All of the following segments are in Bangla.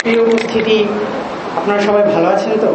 প্রিয় উপস্থিতি, আপনারা সবাই ভালো আছেন তো?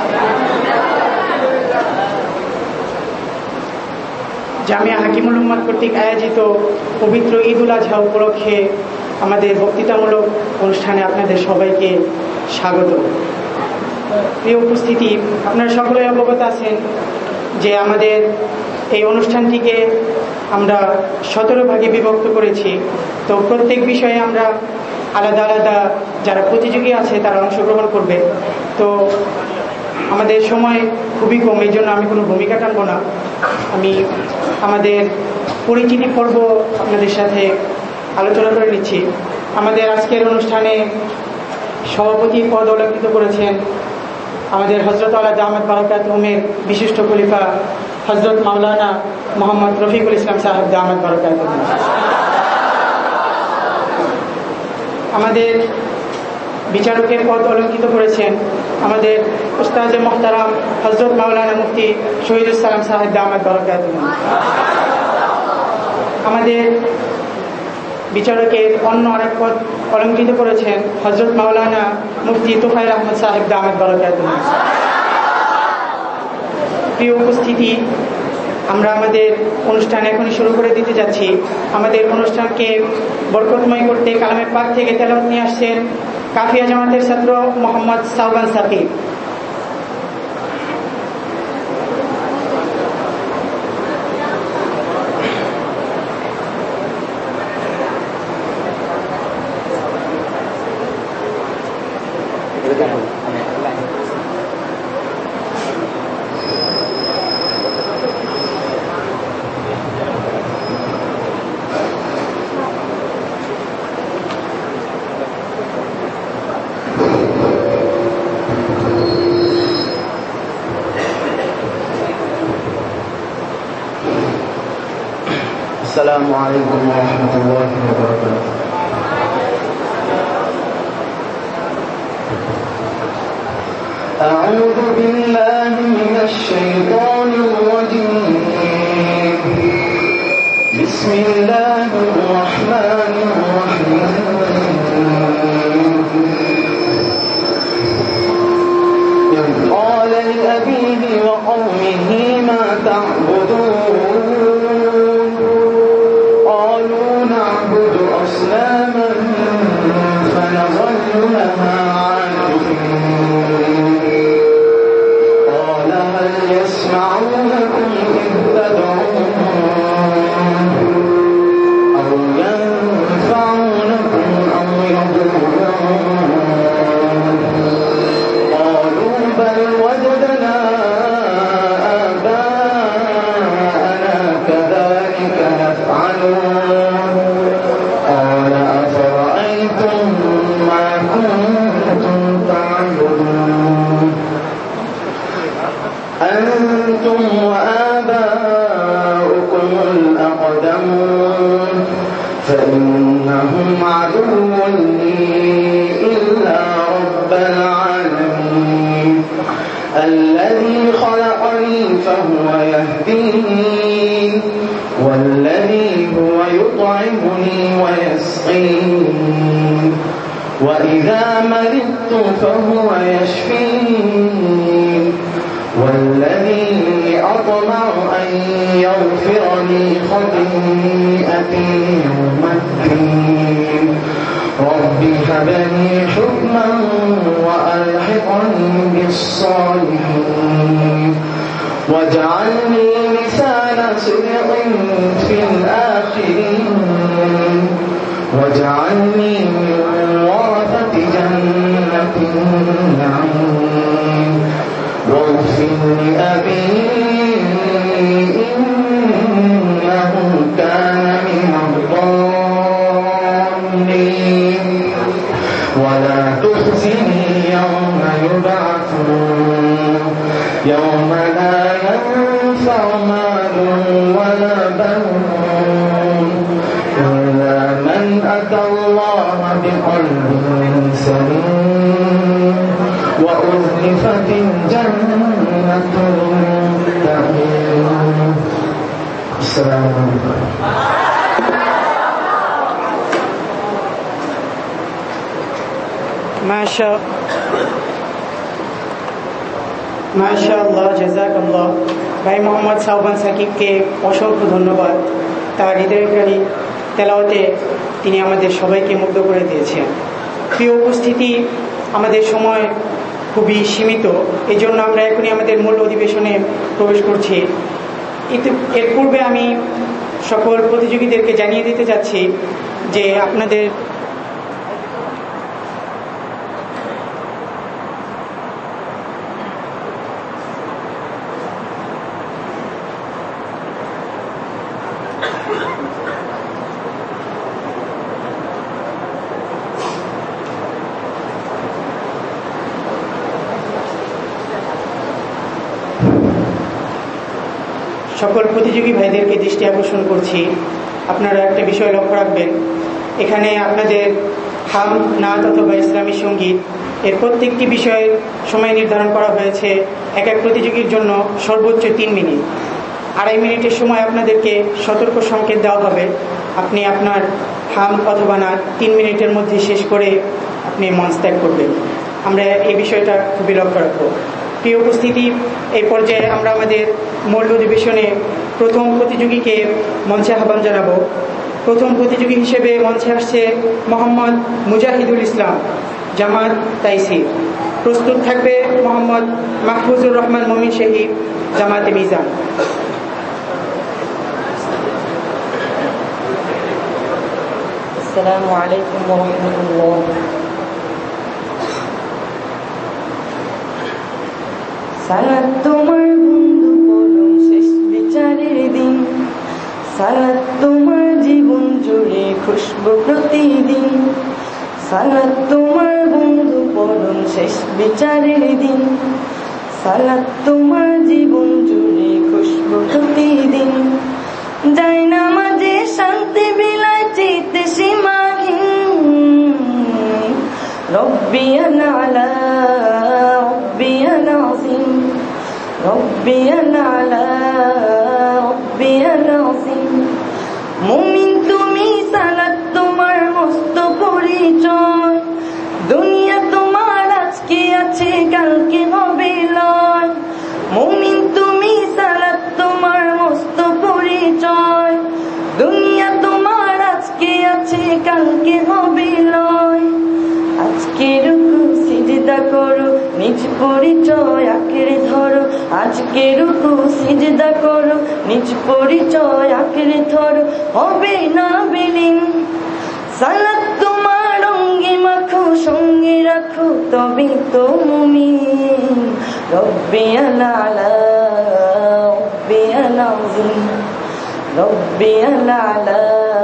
জামিয়া হাকিমুল উম্মাত কর্তৃক আয়োজিত পবিত্র ঈদ উল আজহা উপলক্ষে আমাদের বক্তৃতামূলক অনুষ্ঠানে আপনাদের সবাইকে স্বাগত। প্রিয় উপস্থিতি, আপনারা সকলেই অবগত আছেন যে আমাদের এই অনুষ্ঠানটিকে আমরা 17 ভাগে বিভক্ত করেছি। তো প্রত্যেক বিষয়ে আমরা আলাদা আলাদা যারা প্রতিযোগী আছে তারা অংশগ্রহণ করবে। তো আমাদের সময় খুবই কম, এই জন্য আমি কোনো ভূমিকা টানব না। আমি আমাদের পরিচিতি পর্ব আপনাদের সাথে আলোচনা করে নিচ্ছি। আমাদের আজকের অনুষ্ঠানে সভাপতি পদ অলঙ্কৃত করেছেন আমাদের হজরত আলা দামাত বারাকাতুহুমের বিশিষ্ট খলিফা হজরত মাওলানা মোহাম্মদ রফিকুল ইসলাম সাহেব দামাত বারাকাতুহুম। আমাদের বিচারকের পদ অলঙ্কৃত করেছেন আমাদের উস্তাদে মোহতারাম হজরত মাওলানা মুফতি শহীদুল সালাম সাহেব দামাত বারাকাতুহুম। আমাদের বিচারকের অন্য আরেক পদ অলঙ্কৃত করেছেন হজরত মাওলানা মুফতি তুফাইল আহমদ সাহেব দামাত বারাকাতুহুম। প্রিয় উপস্থিতি, আমরা আমাদের অনুষ্ঠান এখনই শুরু করে দিতে যাচ্ছি। আমাদের অনুষ্ঠানকে বরকতময় করতে কালামে পাক থেকে তেলাওয়াত নিয়ে আসছেন কাফিয়া জামাতের ছাত্র মোহাম্মদ সাওবান সাকিব। السلام عليكم ورحمة الله وبركاته. أعوذ بالله من الشيطان الرجيم. بسم الله الرحمن الرحيم. إذ قال لأبيه وقومه ما تعبدون أصناما فنظل لها عاكفين. قال هل يسمعونكم إذ تدعون أو ينفعونكم أو يضرون؟ قالوا بل وجدنا آباءنا كذلك يفعلون. قال أفرأيتم ما كنتم تعبدون أنتم وآباؤكم الأقدمون فإنهم عدو لي إلا رب العالمين الذي خلقني فهو يهدين والذي هو يطعمني ويسقين وإذا مرضت فهو يشفين والذي أطمع أن يغفر لي خطيئتي يوم الدين رب هب لي حكما وألحقني بالصالحين واجعلني لسان صدق في الآخرين واجعلني من ورثة جنة النعيم واغفر لأبي إنه كان من الضالين ولا تخزني يوم يبعثون يوم لا ينفع مال ولا بنون إلا من أتى الله بقلب سليم وأزلفت الجنة للمتقين. السلام عليكم. মাশাআল্লাহ, জাযাকাল্লাহ। ভাই মোহাম্মদ সাওবান সাকিবকে অসংখ্য ধন্যবাদ। তার হৃদয়কারী তেলাওয়াতে তিনি আমাদের সবাইকে মুগ্ধ করে দিয়েছেন। প্রিয় উপস্থিতি, আমাদের সময় খুবই সীমিত, এই জন্য আমরা এখনই আমাদের মূল অধিবেশনে প্রবেশ করছি। এর পূর্বে আমি সকল প্রতিযোগীদেরকে জানিয়ে দিতে চাচ্ছি যে আপনাদের সকল প্রতিযোগী ভাইদেরকে দৃষ্টি আকর্ষণ করছি, আপনারা একটা বিষয় লক্ষ্য রাখবেন। এখানে আপনাদের হাম, নাত অথবা ইসলামী সঙ্গীত এর প্রত্যেকটি বিষয়ের সময় নির্ধারণ করা হয়েছে এক এক প্রতিযোগীর জন্য সর্বোচ্চ 3 মিনিট। 2.5 মিনিটের সময় আপনাদেরকে সতর্ক সংকেত দেওয়া হবে। আপনি আপনার হাম অথবা নাত 3 মিনিটের মধ্যে শেষ করে আপনি মঞ্চ ত্যাগ করবেন। আমরা এই বিষয়টা খুবই লক্ষ্য রাখবো। প্রিয় উপস্থিতি, এই পর্যায়ে আমরা আমাদের মূল অধিবেশনে প্রথম প্রতিযোগীকে মঞ্চে আহ্বান জানাবো। প্রথম প্রতিযোগী হিসেবে মঞ্চে আসছে মোহাম্মদ মুজাহিদুল ইসলাম, জামাত তাইসির। প্রস্তুত থাকবে মোহাম্মদ মাহফুজুর রহমান মমিন শহীদ, জামাতে মিজান। আসসালামু আলাইকুম ওয়া রাহমাতুল্লাহ। সালাত তোমার বন্ধু পরম শেষ বিচারের দিন, সালাত তোমার জীবন জুড়ে খুশবু প্রতিদিন। সালাত তোমার বন্ধু পরম শেষ বিচারের দিন, সালাত তোমার জীবন জুড়ে খুশবু প্রতিদিন। যাই নামাজে শান্তি বিলায় চিত্তে সীমাহীন, রব্বিয়াল আলা রব্বিয়াল আযীম, রব্বিয়াল আলা রব্বিয়াল আযীম। মুমিন তুমি, সালাত তোমার মস্ত পরিচয়, দুনিয়া তোমার আজকে আছে কালকে হবে লয়। মুমিন তুমি, সালাত তোমার মস্ত পরিচয়, দুনিয়া তোমার আজকে আছে কালকে হবে লয়। আজকে রুকু সিজদা করো, নিজ পরিচয় আঁকড়ে ধরো। আজকে রুকু সিজদা করো, নিজ পরিচয় আঁকড়ে ধরো, হবে না বিলীন। সালাত তোমার অঙ্গে মাখো, সঙ্গে রাখো, তবে তো মুমিন। রব্বিয়াল আলা রব্বিয়াল আযীম, রব্বিয়াল আলা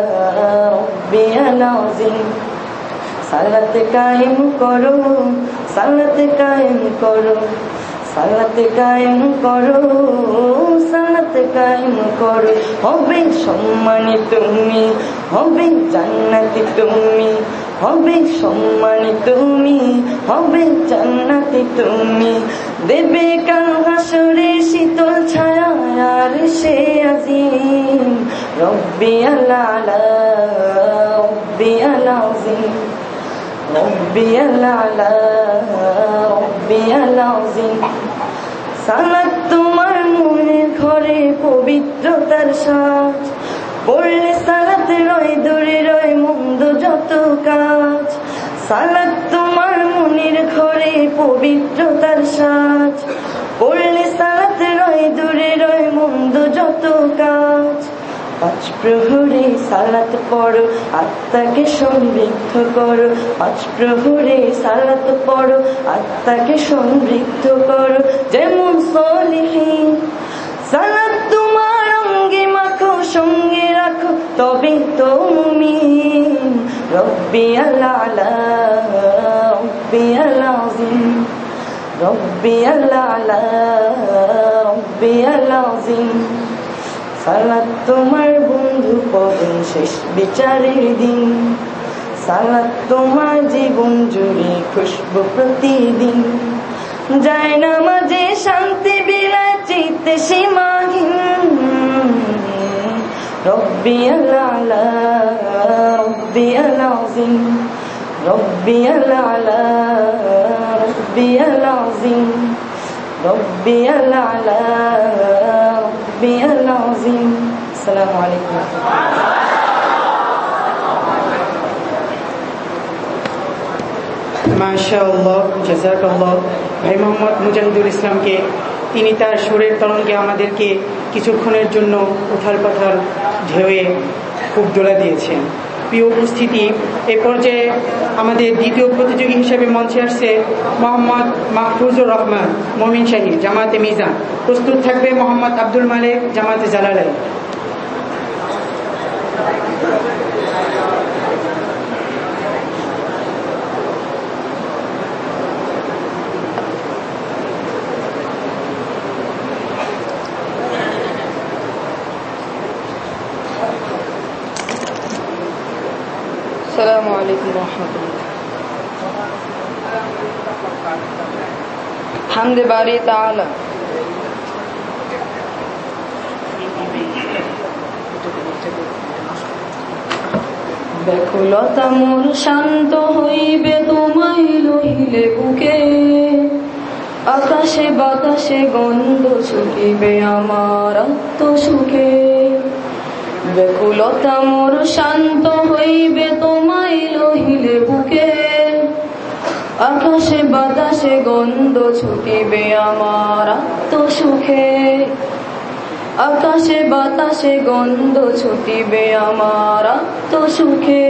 রব্বিয়াল আযীম। সালাত কায়েম করো, সালাত কায়েম করো, সালাত কায়েম করো, সালাত কায়েম করো। হবে সম্মানিত তুমি, হবে জান্নাতি তুমি, হবে সম্মানিত তুমি, হবে জান্নাতি তুমি। দেবে কাল হাসরে শীতল ছায়া আর সে আজিম। রব্বিয়াল আলা রব্বিয়াল আযীম, রব্বিয়াল আলা রব্বিয়াল আযীম। সালাত তোমার মনের ঘরে পবিত্রতার সাজ, পড়লে সালাত রয় দূরে রয় মন্দ যত কাজ। সালাত তোমার মনের ঘরে পবিত্রতার সাজ, পড়লে সালাত রয় দূরে রয় মন্দ যত কাজ। 5 প্রহরে সালাত পড়ো, আত্মাকে সমৃদ্ধ করো। 5 প্রহরে সালাত পড়ো, আত্মাকে সমৃদ্ধ করো, যেমন সলিহিন। সালাত তোমার অঙ্গে মাখো, সঙ্গে রাখো, তবে তো মুমিন। রব্বিয়াল আলা রব্বিয়াল আযীম, রব্বিয়াল আলা রব্বিয়াল আযীম। সালাত তোমার বন্ধু পরম শেষ বিচারের দিন, সালাত তোমার জীবন জুড়ে খুশবু প্রতিদিন। যায় নামাজে শান্তি বিলায় চিত্তে সীমাহীন, রব্বিয়াল আলা রব্বিয়াল আযীম, রব্বিয়াল আলা রব্বিয়াল আযীম রব্বিয়াল আলা রব্বিয়াল আযীম। আসসালামু আলাইকুম। মাশাআল্লাহ, জাযাকাল্লাহ। ভাই মোহাম্মদ মুজাহিদুল ইসলামকে তিনি তার সুরের তরঙ্গে আমাদেরকে কিছুক্ষণের জন্য উথাল পাথাল ঢেউয়ে খুব দোলা দিয়েছেন। প্রিয় উপস্থিতি, এ পর্যায়ে আমাদের দ্বিতীয় প্রতিযোগী হিসেবে মঞ্চে আসছে মোহাম্মদ মাহফুজুর রহমান মমিন শাহী, জামাতে মিজান। প্রস্তুত থাকবে মোহাম্মদ আব্দুল মালিক, জামাতে জালালাইন। আসসালামু আলাইকুম ওয়া রাহমাতুল্লাহ। হামদে বারি তাআলা। ব্যাকুলতা মোর শান্ত হইবে তোমায় লইলে বুকে, আকাশে বাতাসে গন্ধ ছুটিবে আমার আত্মসুখে। ব্যাকুলতা মোর শান্ত হইবে তোমায় লইলে বুকে, আকাশে বাতাসে গন্ধ ছুটিবে আমার আত্মসুখে। আকাশে বাতাসে গন্ধ ছুটিবে আমার আত্মসুখে।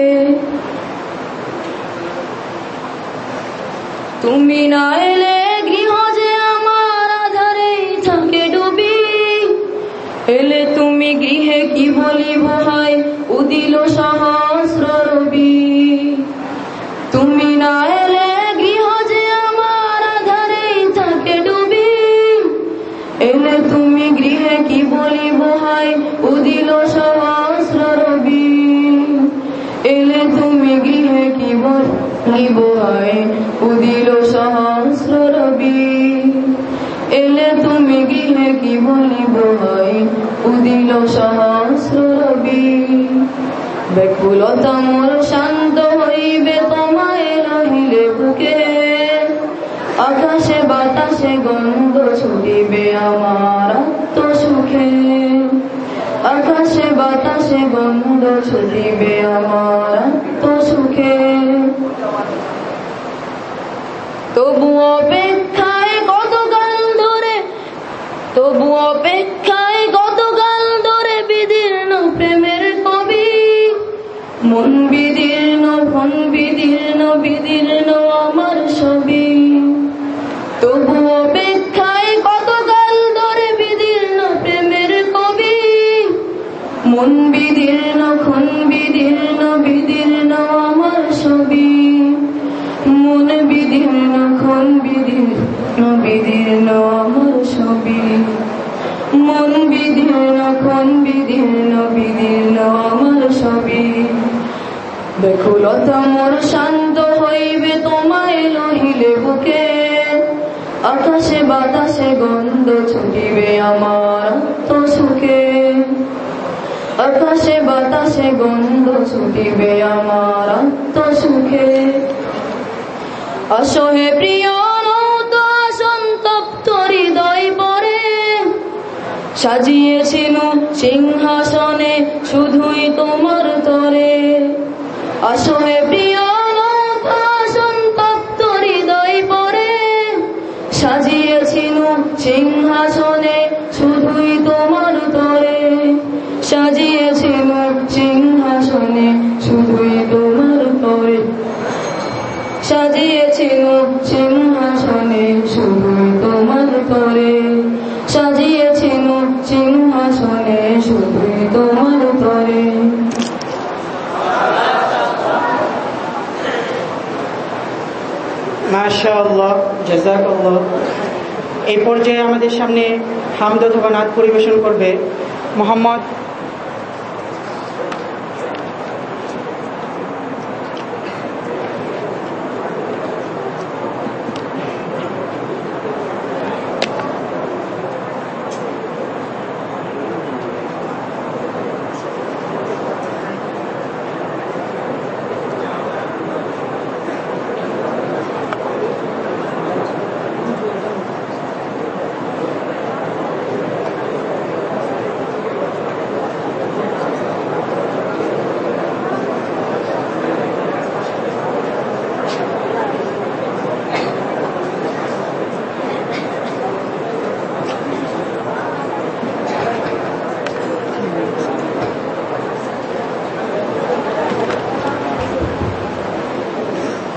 তুমি না এলে গৃহ যে আমার আধারে থাকে ডুবি, এলে তুমি গৃহে কি বলিব হয় উদিল সহস্র রবি। তুমি না এলে গৃহ যে আমার আধারে থাকে ডুবি, এলে তুমি গৃহে কি বলিব হয় উদিল সহস্র রবি। এলে তুমি গৃহে কি বলিব হয় উদিল সহস্র রবি। এলে তুমি গৃহে কি বলিব হয় উদিল সহস্র রবি। ব্যাকুলতা মোর শান্ত হইবে তোমায় রহিলে বুকে, আকাশে বাতাসে গন্ধ ছুটিবে আমার আত্মসুখে। আকাশে বাতাসে গন্ধ ছুটিবে আমার আত্মসুখে। তবু অপেক্ষায় গতকাল ধরে, তবু অপেক্ষায় গতকাল ধরে বিদীর্ণ প্রেমের কবি। মন বিদীর্ণ ফন বিদীর্ণ বিদীর্ণ আমার ছবি। তবু অপেক্ষায় গতকাল ধরে বিদীর্ণ প্রেমের কবি। মন বিদীর্ণ খন বিদীর্ণ বিদীর্ণ আমার ছবি। মন বিদীর্ণ খন বিদীর্ণ বিদীর্ণ আমার ছবি। মন বিদীর্ণ খন বিদীর্ণ বিদীর্ণ আমার ছবি। ব্যাকুলতা মোর শান্ত হইবে তোমায় লহিলে বুকে, আকাশে বাতাসে গন্ধ ছুটিবে আমার আত্মসুখে। আকাশে বাতাসে গন্ধ ছুটিবে আমার আত্মসুখে। আসহে প্রিয় নৌত সন্তপ্ত হৃদয় পরে, সাজিয়েছিল সিংহাসনে শুধুই তোমার তরে। আসহে প্রিয় নৌত সন্তপ্ত হৃদয় পরে, সাজিয়েছিল সিংহাসনে শুধুই তোমার তরে। সাজিয়েছিল সিংহাসনে শুধুই তোমার তরে। সাজিয়েছিল সিংহাসনে শুধুই তোমার তরে। সাজিয়েছিল সিংহাসনে শুধুই তোমার তরে। মাশাআল্লাহ, জাযাকাল্লাহ। এই পর্যায়ে আমাদের সামনে হামদ অথবা নাত পরিবেশন করবে মোহাম্মদ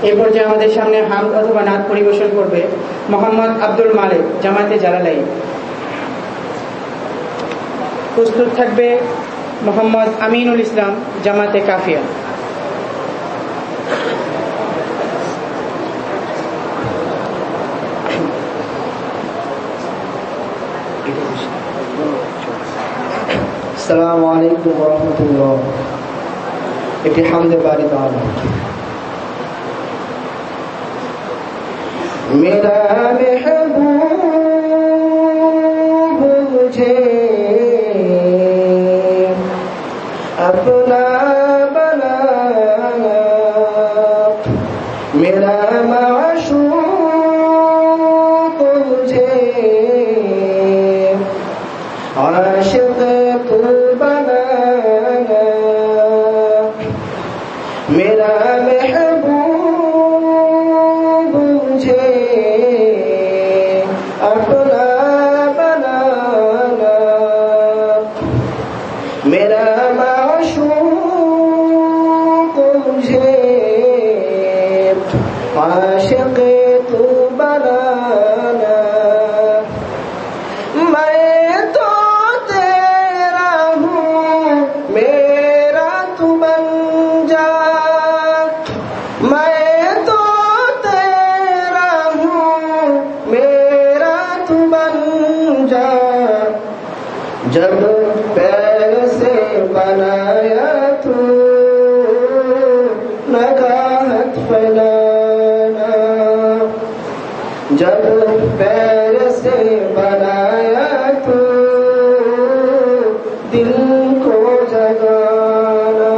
এই পর্যায়ে আমাদের সামনে হামদ অথবা নাত পরিবেশন করবে মোহাম্মদ আব্দুল মালিক, জামাতে জালালাইন। প্রস্তুত থাকবে মোহাম্মদ আমিনুল ইসলাম, জামাতে কাফিয়া। السلام علیکم ورحمۃ اللہ۔ ایک حمد باری تعالیٰ۔ میرا محبوب مجھے اپنا بنانا، میرا معشوق مجھے عاشق تو بنانا، میرا محبوب مجھے اپنا بنانا، میرا معشوق مجھے عاشق تو بنانا، میں تو تیرا ہوں میرا تو بن جا، میں تو تیرا ہوں میرا تو بن جا، جب پیر سے بنایا تو نگاہت پھیلانا، جب پیر سے بنایا تو دل کو جگانا،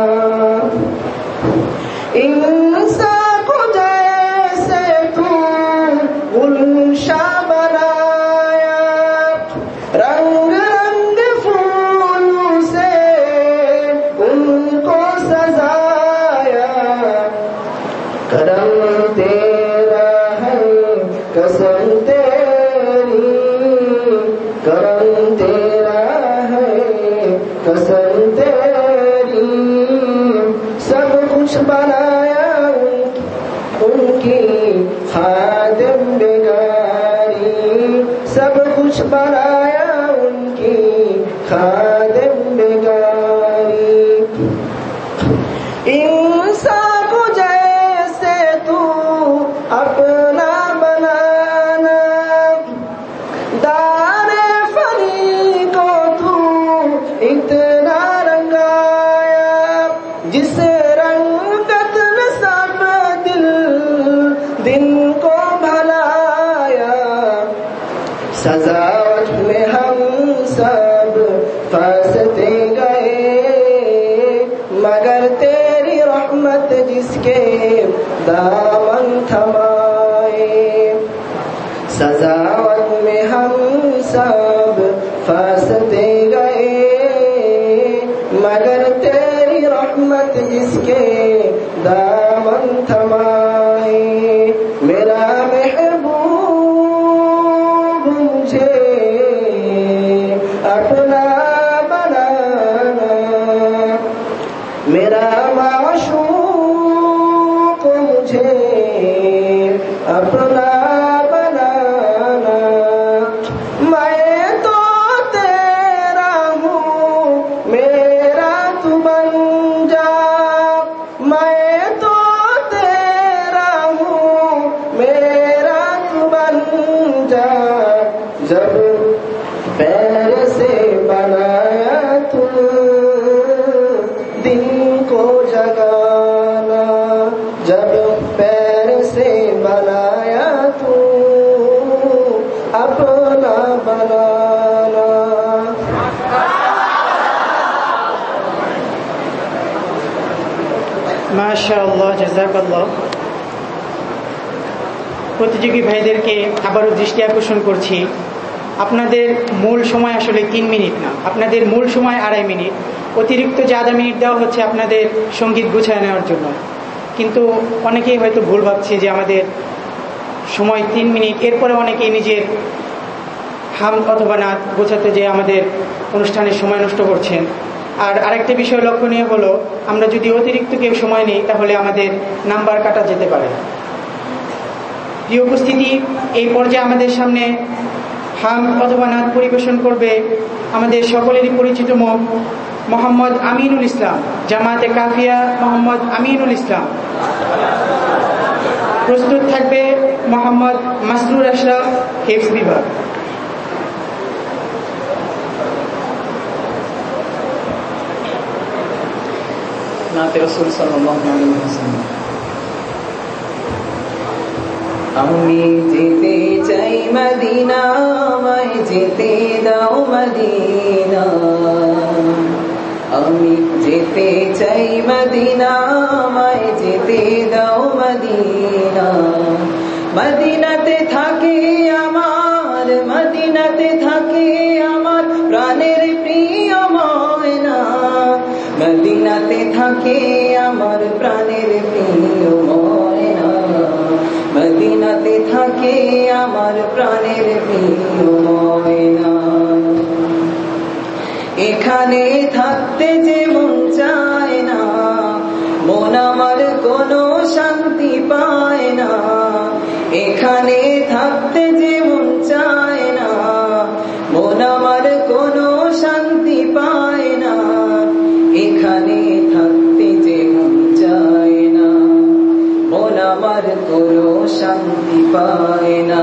انسان کو جیسے تو گلشا بنایا، رنگ رنگ پھولوں سے ان کو سجایا، کرم تیرا ہے قسم تیری، کرم تیرا ہے قسم تیری، سب کچھ بنایا ان کی خادم بگاری، سب کچھ بنایا ان کی خادم بگاری، انسان کو جیسے تو اپنا بنانا، دار فنی کو تو اتنا رنگایا، جس رنگت میں سب دن کو بھلایا، سجاوٹ میں ہم سب پھنستے گئے، مگر تیری رحمت جس کے دامن تھمائے، سجاوٹ میں ہم سب پھنستے گئے، مگر تیری رحمت جس کے دامن تھمائے، میرا محبوب مجھے اپنا بنانا، میرا معشوق مجھے اپنا بنانا، میں تو تیرا ہوں میرا تو بن جا، میں تو تیرا ہوں میرا تو بن جا، جب پیر سے بنایا تو دن کو جگانا، جب پیر سے بنایا تو اپنا بنانا۔ মাশাআল্লাহ, জাযাকাল্লাহ। প্রতিযোগী ভাইদেরকে আবারও দৃষ্টি আকর্ষণ করছি, আপনাদের মূল সময় আসলে 3 মিনিট না, আপনাদের মূল সময় 2.5 মিনিট। অতিরিক্ত যে আধা মিনিট দেওয়া হচ্ছে আপনাদের সঙ্গীত গুছিয়ে নেওয়ার জন্য, কিন্তু অনেকেই হয়তো ভুল ভাবছে যে আমাদের সময় 3 মিনিট, এরপরে অনেকেই নিজের হাম অথবা নাত গোছাতে যে আমাদের অনুষ্ঠানের সময় নষ্ট করছেন। আর আরেকটা বিষয় লক্ষণীয় হলো, আমরা যদি অতিরিক্ত কেউ সময় নিই তাহলে আমাদের নাম্বার কাটা যেতে পারে। প্রিয় উপস্থিতি, এই পর্যায়ে আমাদের সামনে হাম অথবা নাত পরিবেশন করবে আমাদের সকলেরই পরিচিত মুখ মোহাম্মদ আমিনুল ইসলাম, জামাতে কাফিয়া মোহাম্মদ আমিনুল ইসলাম। প্রস্তুত থাকবে মোহাম্মদ মাসরুর আশরাফ, হিফজ বিভাগ। নাতে রাসূল সাল্লাল্লাহু আলাইহি ওয়াসাল্লাম। আমি যেতে চাই মদিনা, আমায় যেতে দাও মদিনা। আমি যেতে চাই মদিনা, আমায় যেতে দাও মদিনা। মদিনাতে থাকে আমার, মদিনাতে থাকে আমার প্রাণের প্রিয় ময়না। মদিনাতে থাকে আমার প্রাণের প্রিয় ময়না। মদিনাতে থাকে আমার প্রাণের প্রিয় ময়না। এখানে থাকতে যে মন চায় না, মন আমার কোনো শান্তি পায় না। এখানে থাকতে যে মন চায় না, মন আমার কোনো শান্তি পায় না। এখানে থাকতে যে মন চায় না, মন আমার কোনো শান্তি পায় না।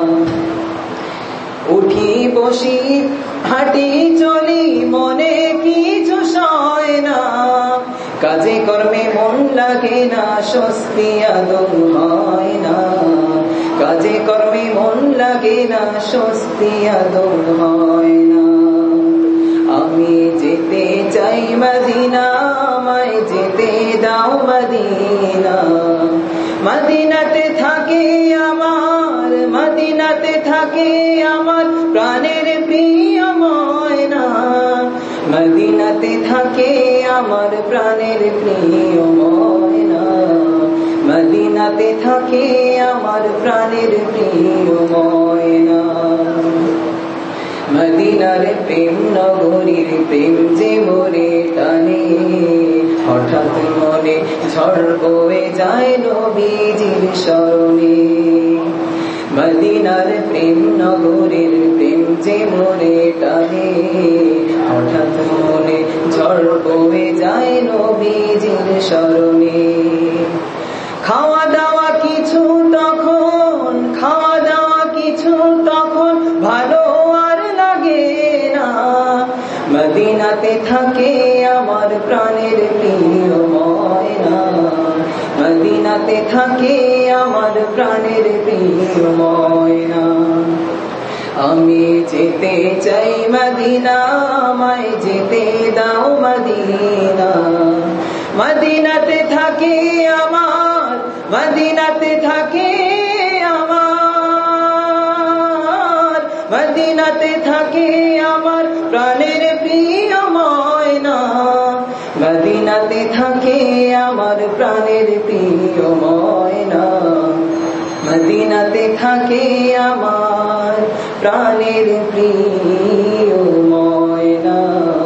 উঠি বসি হাঁটি চলি মনে কিছু সয় না। কাজে কর্মে মন লাগে না, স্বস্তি আদৌ হয় না। কাজে কর্মে মন লাগে না, স্বস্তি আদৌ হয় না। আমি যেতে চাই মদিনা, আমায় যেতে দাও মদিনা। মদিনাতে থাকে আমার, মদিনাতে থাকে আমার প্রাণের প্রিয় ময়না। মদিনাতে থাকে আমার প্রাণের প্রিয় ময়না। মদিনাতে থাকে আমার প্রাণের প্রিয় ময়না। মদিনার প্রেম নগরীর প্রেম যে মোরে টানে, হঠাৎ মনে ঝড় বয়ে যায় নবীজির স্মরণে। মদিনার প্রেম নগরীর প্রেম যে মোরে টানে, হঠাৎ মনে ঝড় বয়ে যায় নবীজির স্মরণে। খাওয়া দাওয়া কিছু তখন, খাওয়া দাওয়া কিছু তখন ভালো আর লাগে না। মদিনাতে থাকে আমার প্রাণের প্রিয় ময়না। মদিনাতে থাকে আমার প্রাণের প্রিয় ময়না। আমি যেতে চাই মদিনা, আমায় যেতে দাও মদিনা। মদিনাতে থাকে আমার, মদিনাতে থাকে আমার, মদিনাতে থাকে আমার প্রাণের প্রিয় ময়না। মদিনাতে থাকে আমার প্রাণের প্রিয় ময়না। মদিনাতে থাকে আমার প্রাণের প্রিয় ময়না।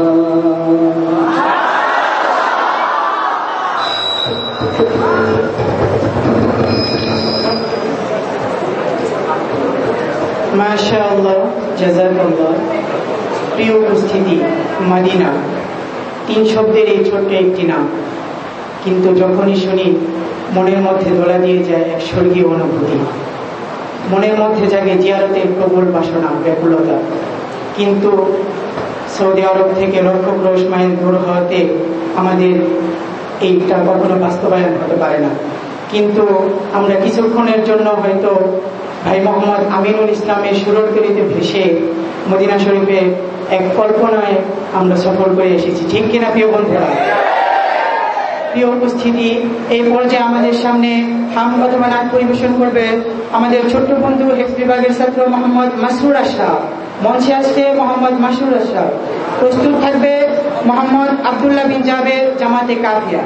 মাশাআল্লাহ, জাযাকাল্লাহ। প্রিয় উপস্থিতি, মদিনা 3 শব্দের এই ছোট্ট একটি নাম, কিন্তু যখনই শুনি মনের মধ্যে দোলা দিয়ে যায় এক স্বর্গীয় অনুভূতি। মনের মধ্যে জাগে জিয়ারতের প্রবল বাসনা, ব্যাকুলতা। কিন্তু সৌদি আরব থেকে লক্ষ ক্রোশ মাইল দূর হওয়াতে আমাদের এইটা কখনো বাস্তবায়ন হতে পারে না। কিন্তু আমরা কিছুক্ষণের জন্য হয়তো ভাই মোহাম্মদ আমিনুল ইসলামের সুরতলিতে ভেসে মদিনা শরীফে এক কল্পনায় আমরা সফল করে এসেছি, ঠিক কিনা প্রিয় বন্ধুরা? প্রিয় উপস্থিতি, এই পর্যায়ে আমাদের সামনে হাম অথবা নাচ পরিবেশন করবে আমাদের ছোট্ট বন্ধু হিফজ বিভাগের ছাত্র মোহাম্মদ মাসরুর আশরাফ। মঞ্চে আসছে মোহাম্মদ মাসরুর আশরাফ। প্রস্তুত থাকবে মোহাম্মদ আব্দুল্লাহ বিন জাবের, জামাতে কাফিয়া।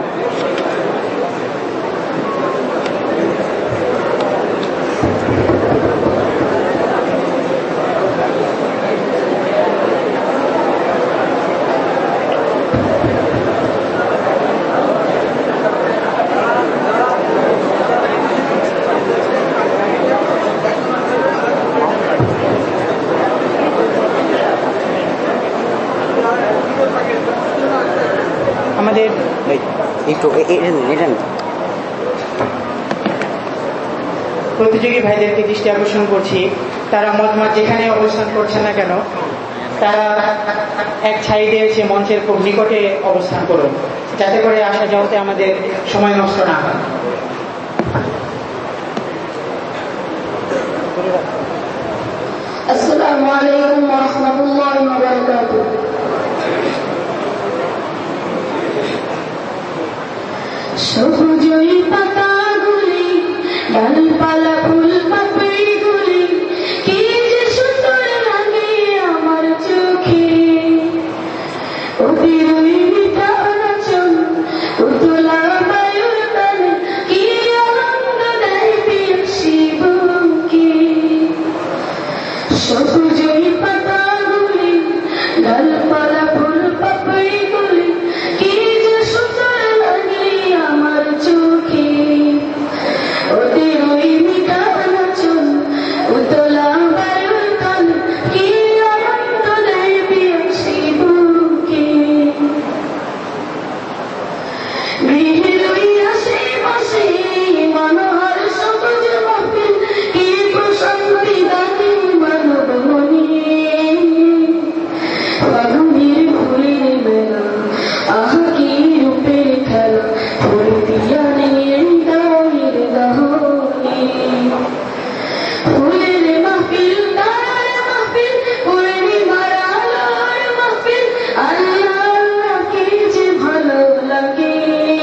প্রতিযোগী ভাইদেরকে দৃষ্টি আকর্ষণ করছি, তারা মতামত যেখানে অবস্থান করছে না কেন তারা এক সাইডে এসে মঞ্চের খুব নিকটে অবস্থান করুন, যাতে করে আসা যাওয়াতে আমাদের সময় নষ্ট না হয়। আসসালামু আলাইকুম ওয়া রাহমাতুল্লাহি ওয়া বারাকাতুহু। সবুজই পাতাগুলি, ডালপালা ফুল পাপড়িগুলি, কি যে সুন্দর লাগে আমার চোখে। ওদের ওই মিঠা নাচন, উতলা বায়ুর তানে, কি আনন্দ দেয় পিয়াসী বুকে। সবুজই পাতাগুলি, ডালপালা ফুল পাপড়িগুলি, কি যে সুন্দর লাগে আমার চোখে। ওদের ওই মিঠা নাচন, উতলা বায়ুর তান, কি আনন্দ দেয় পিয়াসী বুকে। গৃহের ওই আশেপাশে মনোহর সবুজ মাহফিল, কি প্রশান্তি দানে মানব মনে। ফাগুনের ফুলের মেলা, আহা কি রূপের খেলা, ফুল দিয়া হৃদয়ের দহনে। ফুলের মাহফিল, তারার মাহফিল, পূর্ণিমার আলোর মাহফিল, আল্লাহ কি যে ভালো লাগে।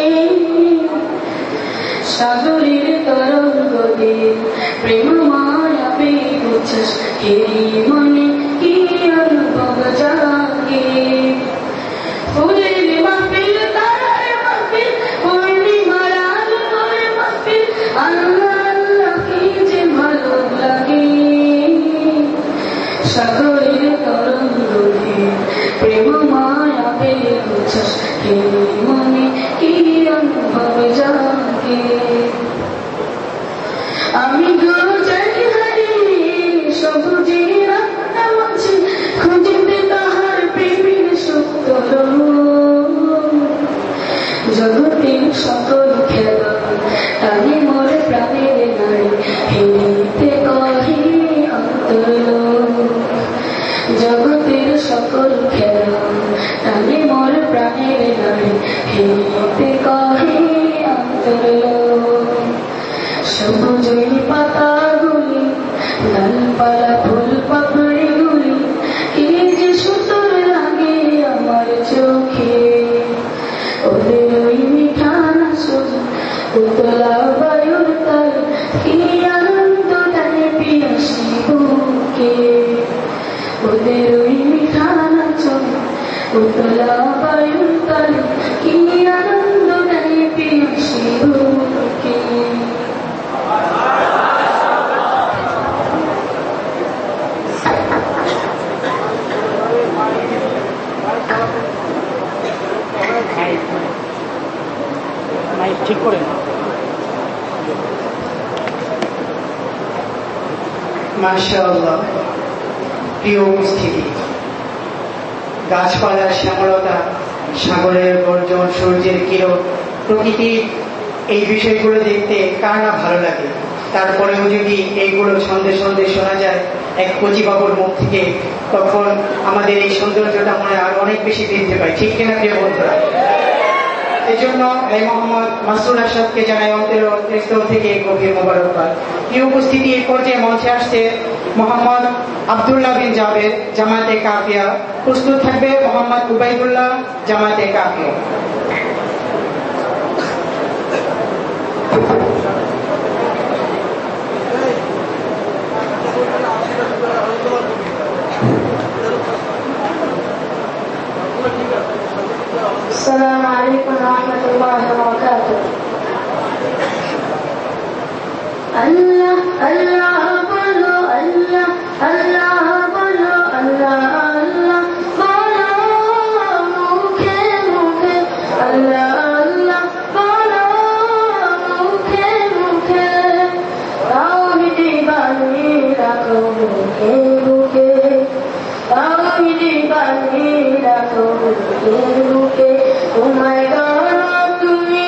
সাগরের তরঙ্গ দিয়ে প্রেম মায়া পেয়ে উচ্ছ্বাস, হেরি মনে কি অনুভব জাগে। ফুলের মাহফিল, তারার মাহফিল, পূর্ণিমার আলোর মাহফিল, আল্লাহ কি যে ভালো লাগে। সাগরের তরঙ্গ দিয়ে প্রেম মায়া পেয়ে উচ্ছ্বাস, হেরি মনে কি অনুভব জাগে। আমি গো যাই হারিয়ে সবুজের মাঝে, খুঁজিতে তাহার প্রেমের সত্য। জগতের সকল খেলা টানে মোর প্রাণের নারী, হেরিতে কহে অন্তর। জগতের সকল খেলা টানে মোর প্রাণের নারী, হেরিতে কহে অন্তর। সবুজই পাতাগুলি, ডালপালা ফুল পাপড়িগুলি, কি যে সুন্দর লাগে আমার চোখে। ওদের ওই মিঠা নাচন, উতলা বায়ুর তাল, কি আনন্দ দেয় পিয়াসী বুকে। ওদের ওই মিঠা নাচন, উতলা বায়ুর তাল, কি আনন্দ দেয় পিয়াসী বুকে। ঠিক করে মাশাআল্লাহ। প্রিয় উপস্থিতি, গাছপালার শ্যামলতা, সাগরের গর্জন, সূর্যের কিরণ, প্রকৃতির এই বিষয়গুলো দেখতে কার না ভালো লাগে। তারপরেও যদি এইগুলো ছন্দে ছন্দে শোনা যায় এক কচিবাবুর মুখ থেকে, তখন আমাদের এই সৌন্দর্যটা মনে আর অনেক বেশি বৃদ্ধি পায়। ঠিক কিনা প্রিয় বন্ধুরা? এই জন্য ভাই মোহাম্মদ মাসুদ আশরাফকে জানাই অন্তর থেকে গভীর মোবারকবাদ। এই উপস্থিতি এই পর্যায়ে মঞ্চে আসছে মোহাম্মদ আব্দুল্লাহ বিন জাবের, জামাতে কাফিয়া। প্রস্তুত থাকবে মোহাম্মদ উবাইদুল্লাহ, জামাতে কাফিয়া। السلام عليكم ورحمة الله وبركاته. الله الله بولو الله الله بولو الله الله بولو মুখে মুখে الله الله বলো মুখে মুখে তাওহীদি বাণী রাখো বুকে বুকে তাওহীদি বাণী রাখো বুকে বুকে তোমায় গানো তুমি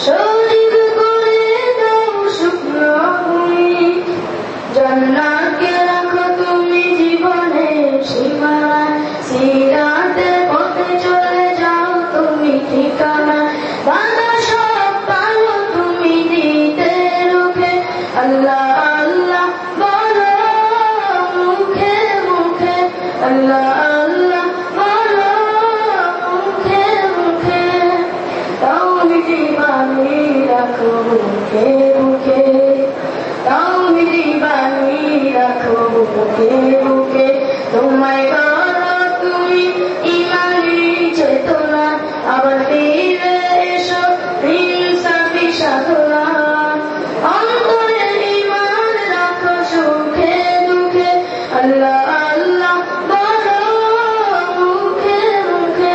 শরীর করে দাও শুকনো ভূমি, জান্নাতকে রাখো তুমি জীবনের সীমানায়, সিরাতের পথে চলে যাও তুমি ঠিকানা, বাধা সব পারো তুমি দিতে রুখে, আল্লাহ আল্লাহ বলো মুখে মুখে, আল্লাহ আল্লাহ বলো মুখে মুখে, তাওহীদি বাণী রাখো মুখে মুখে, তাওহীদি বাণী রাখো মুখে মুখে, তোমায় বলো তুমি ইমানি চেতনা, আবার ফিরে এসো ইনসাফি সাধনা, অন্তরে ইমান রাখো সুখে দুঃখে, আল্লাহ আল্লাহ বলো মুখে মুখে,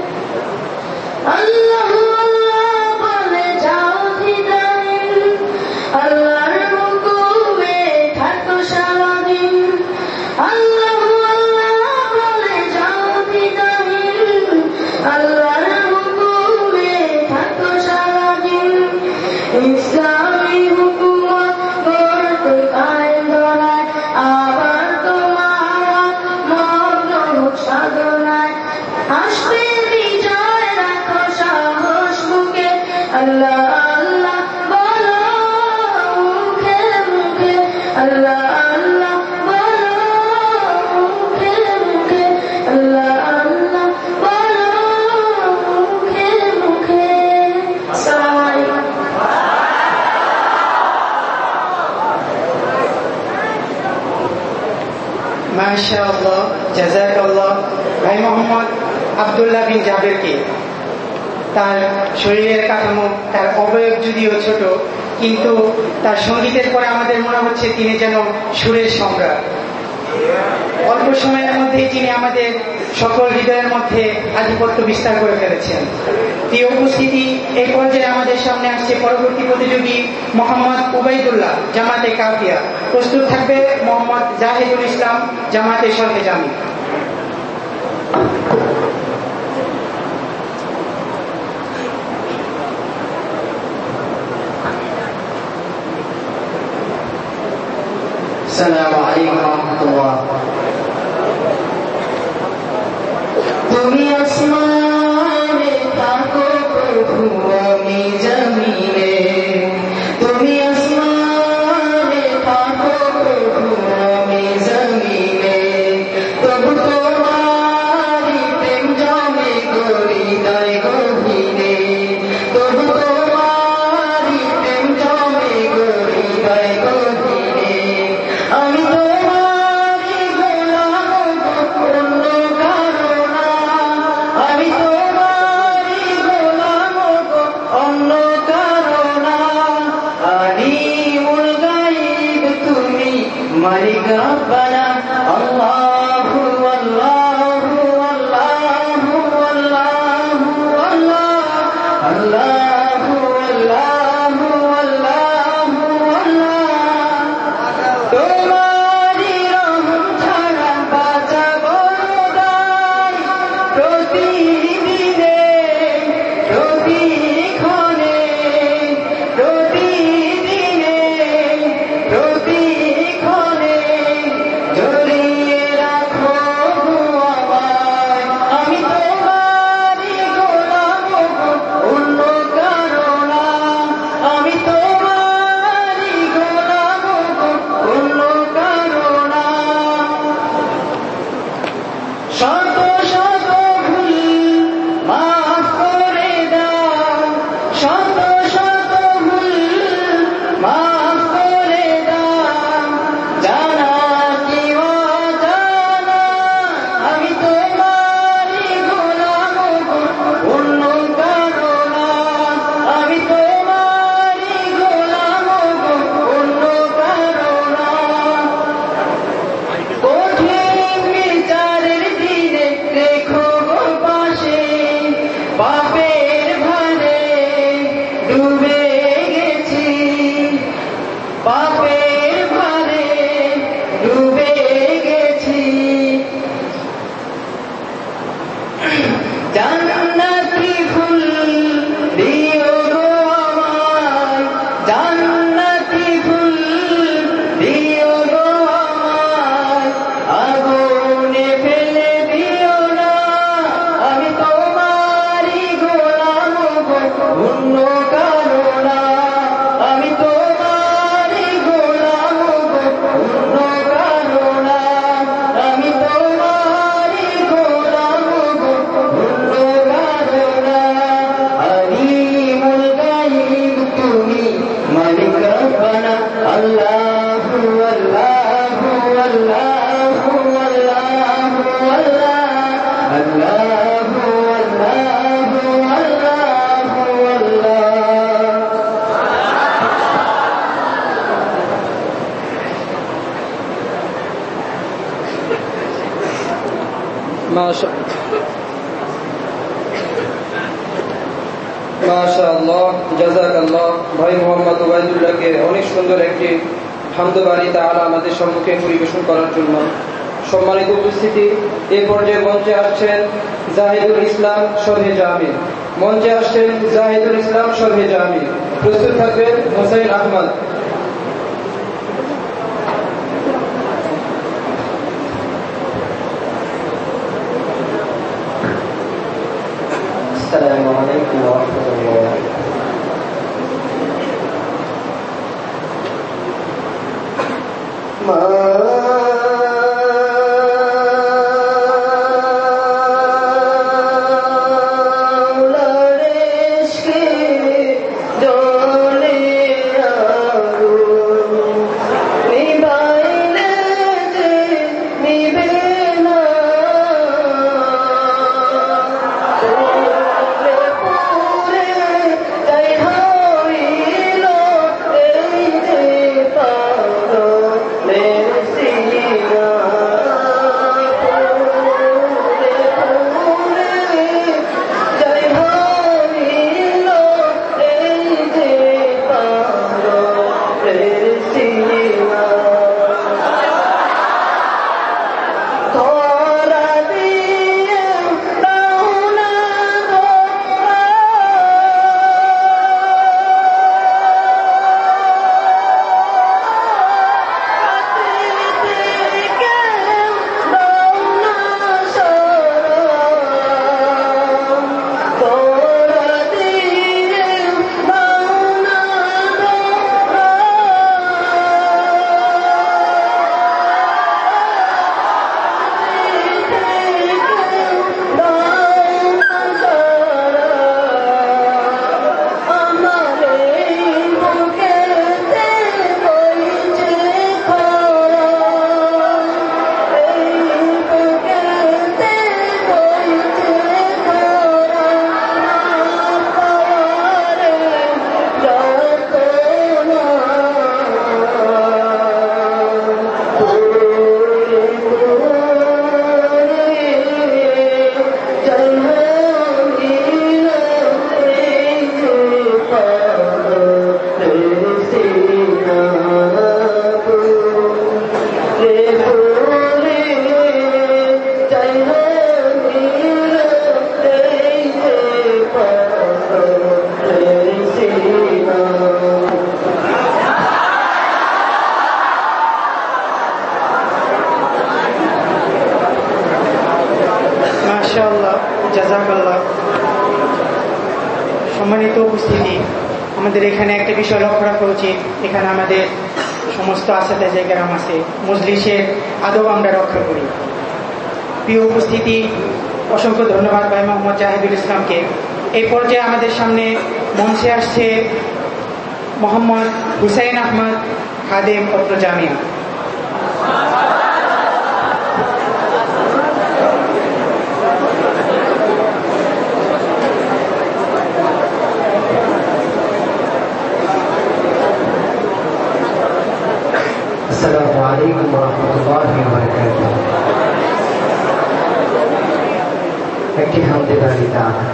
আল্লাহ আল্লাহ বলে যাও হৃদয়হীন, আল্লাহর হুকুমে থাকো সারাদিন, আল্লাহ আল্লাহ বলে যাও হৃদয়হীন, আল্লাহর হুকুমে থাকো সারাদিন, ইসলামী হুকুমত করতে কায়েম ধরায়, আবার তোমার মগ্ন হোক সাধনায়, আসবে বিজয় রাখো সাহস মুখে, আল্লাহ আল্লাহ বলো মুখে মুখে, আল্লাহ আল্লাহ বলো মুখে মুখে, আল্লাহ আল্লাহ বলো মুখে মুখে। আসসালামু আলাইকুম। মাশাআল্লাহ, জাযাকাল্লাহ। ভাই মোহাম্মদ আব্দুল্লাহ বিন জাবেরকে তার শরীরের কাঠামো, তার অবয়ব যদিও ছোট, কিন্তু তার সঙ্গীতের পরে আমাদের মনে হচ্ছে তিনি যেন সুরের সম্রাট। অল্প সময়ের মধ্যেই তিনি আমাদের সকল হৃদয়ের মধ্যে আধিপত্য বিস্তার করে ফেলেছেন। প্রিয় উপস্থিতি, এই পর্যায়ে আমাদের সামনে আসছে পরবর্তী প্রতিযোগী মোহাম্মদ উবাইদুল্লাহ, জামাতে কাফিয়া। প্রস্তুত থাকবে মোহাম্মদ জাহিদুল ইসলাম, জামাতে শরফে জামি। আসসালামু আলাইকুম ওয়া রাহমাতুল্লাহ। তুমি আসমানে থাকো প্রভু, আমি জমিনে, তুমি আসমানে থাকো প্রভু, আমি জমিনে, তবু তোমারি প্রেম জমে হৃদয় গভীরে, তবু তোমারি প্রেম জমে হৃদয় গভীরে, আমি তোমারি গোলাম অন্য কারো না, আমি মাশাআল্লাহ, জাযাকাল্লাহ। ভাই মোহাম্মদ ওবায়দুল্লাহকে অনেক সুন্দর একটি হামদ বাড়ি তাআলা আমাদের সম্মুখে পরিবেশন করার জন্য। সম্মানিত উপস্থিতি, এই পর্যায়ে মঞ্চে আসছেন জাহিদুল ইসলাম শরহে জামি। মঞ্চে আসছেন জাহিদুল ইসলাম শরহে জামি। প্রস্তুত থাকবেন হোসেন আহমদ। السلام عليكم ورحمة الله. সম্মানিত উপস্থিতি, আমাদের এখানে একটা বিষয় লক্ষ্য রাখা উচিত, এখানে আমাদের সমস্ত আসাতে কেরাম আছে, মজলিসের আদব আমরা রক্ষা করি। প্রিয় উপস্থিতি, অসংখ্য ধন্যবাদ ভাই মোহাম্মদ জাহিদুল ইসলামকে। এই পর্যায়ে আমাদের সামনে মঞ্চে আসছে মোহাম্মদ হুসাইন আহমদ, খাদেম পত্র জামিয়া। السلام عليكم ورحمة الله وبركاته. একটি হামদে বাড়ি তাআলা।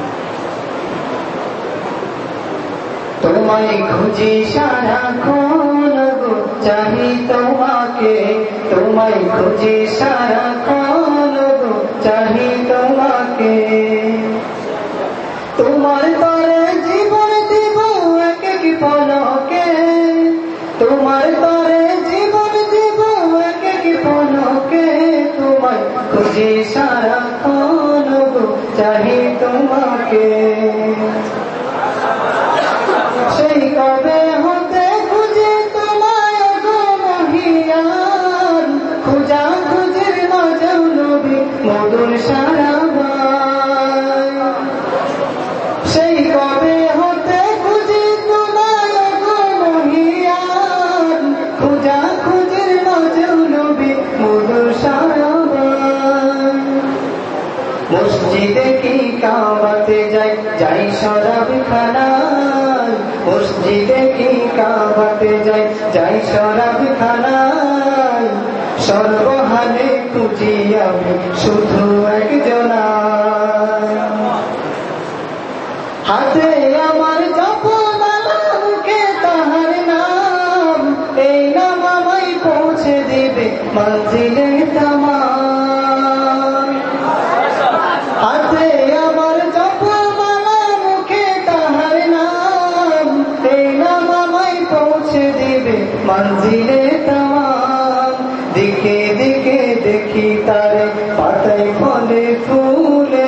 তোমায় খুঁজি সারাক্ষণ গো, চাহি তোমাকে, তোমায় খুঁজি সারাক্ষণ গো, চাহি তোমাকে। তোমার তরে জীবন দিব এক এক পলকে, তোমার তরে জীবন দিব এক এক পলকে। তোমায় খুঁজি সারাক্ষণ গো, চাহি তোমাকে। সেই কবে হতে খুঁজে তোমায় গো মহিয়ান, খুঁজা খুঁজির মাঝেও নবী মধুর সারাবান। সেই কবে হতে খুঁজে তোমায় গো মহিয়ান, খুঁজা খুঁজির মাঝেও নবী মধুর সারাবান। মসজিদে কি কাবাতে যাই, যাই শরাব খানায়, মসজিদে কি কাবাতে যাই, যাই শরাব খানায়। সর্বহালে খুঁজি আমি শুধু একজনা। হাতে আমার জপমালা, মুখে তাহার নাম, এই নাম আমায় পৌঁছে দিবে মঞ্জিলে তামাম। হাতে আমার জপমালা, মুখে তাহার নাম, এই নাম আমায় পৌঁছে দিবে মঞ্জিলে তামাম। দিকে দিকে দেখি তারে পাতায় ফলে ফুলে,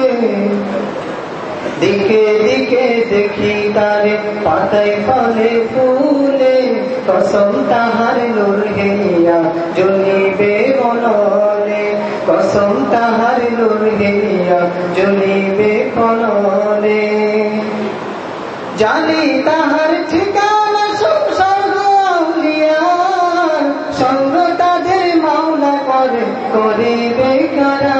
দিকে দিকে দেখি তারে পাতায় ফলে ফুলে, কসম তাহার নূর হেলিয়া জ্বলিবে মননে, কসম তাহার নূর হেলিয়া জ্বলিবে মননে। জানি তাহার ঠিকানা সংসর্গ আউলিয়ার, সঙ্গ তাদের মাওলা করে করিবে কারা।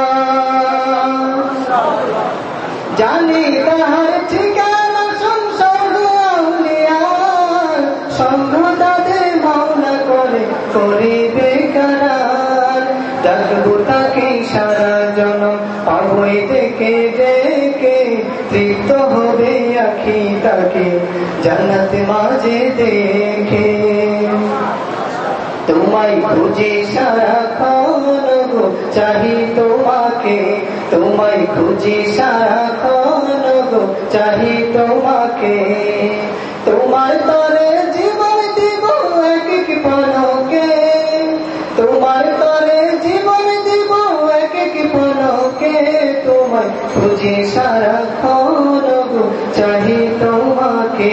জানি তাহার ঠিকানা সংসর্গ আউলিয়ার, সঙ্গ তাদের মাওলা করে করিবে কারা। ডাকবো তাকে সারা জনম, পাবই দেখে দেখে, তৃপ্ত হবে আখি তাকে জান্নাত মাঝে দেখে। তোমায় খুঁজে সারাক্ষণ গো চাহি তোমাকে, তোমায় খুঁজে সারাক্ষণ গো চাহি তোমাকে। তোমার তরে জীবন দিব এক এক পলকে, তোমার তরে জীবন দিব এক এক পলকে, তোমায় খুঁজে সারাক্ষণ গো চাহি তোমাকে।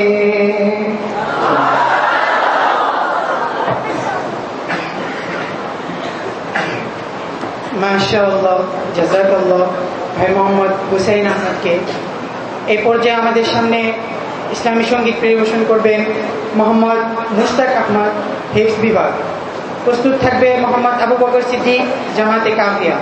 মাশাআল্লাহ, জাযাকাল্লাহ ভাই মোহাম্মদ হুসাইন আহমদকে। এই পর্যায়ে আমাদের সামনে ইসলামী সঙ্গীত পরিবেশন করবেন মোহাম্মদ মুশতাক আহমদ, হিফজ বিভাগ। প্রস্তুত থাকবে মোহাম্মদ আবু বকর সিদ্দিক, জামাতে কাফিয়া।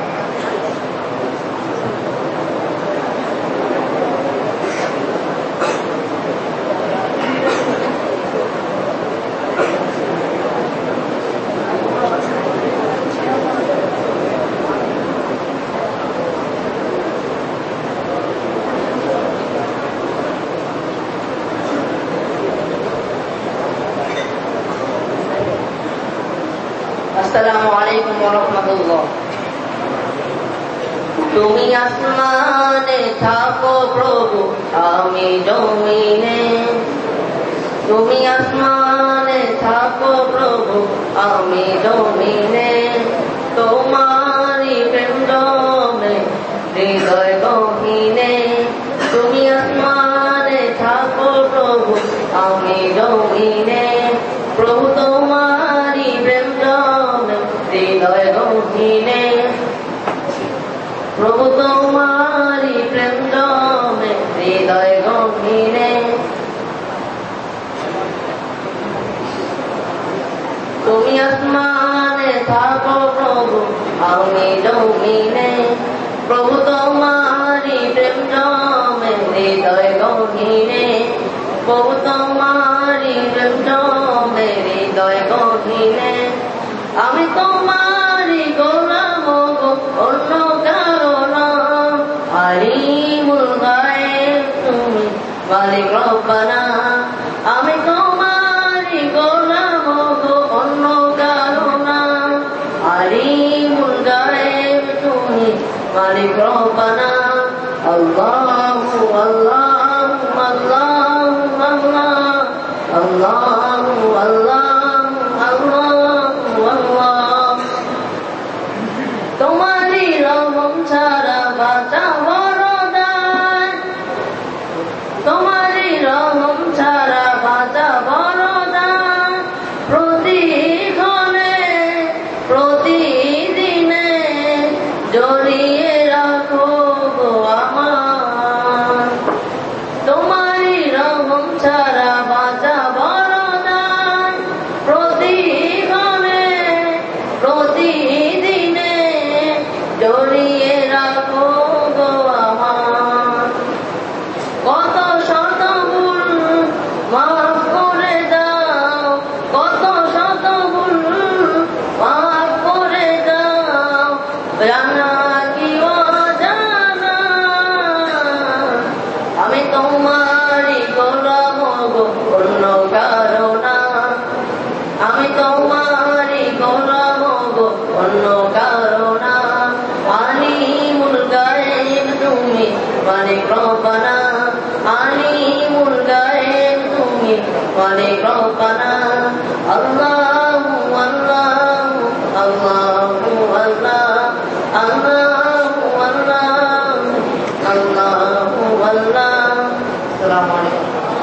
আসসালামু আলাইকুম ওয়া রাহমাতুল্লাহ। তুমি আসমানে থাকো প্রভু, আমি জমিনে। তুমি আসমানে থাকো প্রভু, আমি জমিনে। তোমারি প্রেম জমে হৃদয় গহীনে। তুমি আসমানে থাকো প্রভু, আমি জমিনে। প্রভু তোমারি প্রেম জমে হৃদয় গহীনে। প্রভু তোমারি প্রেম জমে হৃদয় গহীনে। তুমি আসমানে থাকো প্রভু, আমি জমিনে। প্রভু তোমারি প্রেম জমে হৃদয় গহীনে। প্রভু তোমারি প্রেম জমে হৃদয় গহীনে। আমি তোমারি গোলাম গো, অন্য কারো না। আলিমুল গায়েব তুমি, মালিক রব্বানা। আমি তোমারি গোলাম গো, অন্য কারো না। আলিমুল গায়েব তুমি, মালিক রব্বানা। আল্লাহু আল্লাহু আল্লাহু আল্লাহ, আল্লাহু আল্লাহু আল্লাহু আল্লাহ। তোমারি রহম ছাড়া বাঁচা বড়দান, তোমারি রহম ছাড়া বাঁচা বড়দান। প্রতিক্ষণে প্রতিদিনে জড়িয়ে রাখো গো আমার। তোমারি রহম ছাড়া বাঁচা বড়দান। প্রতিক্ষণে প্রতিদিনে জড়িয়ে রাখো গো আমার। কত শত ভুল মাফ করে দাও, কত শত ভুল মাফ করে ولك ربنا الله الله الله الله الله الله الله الله السلام عليكم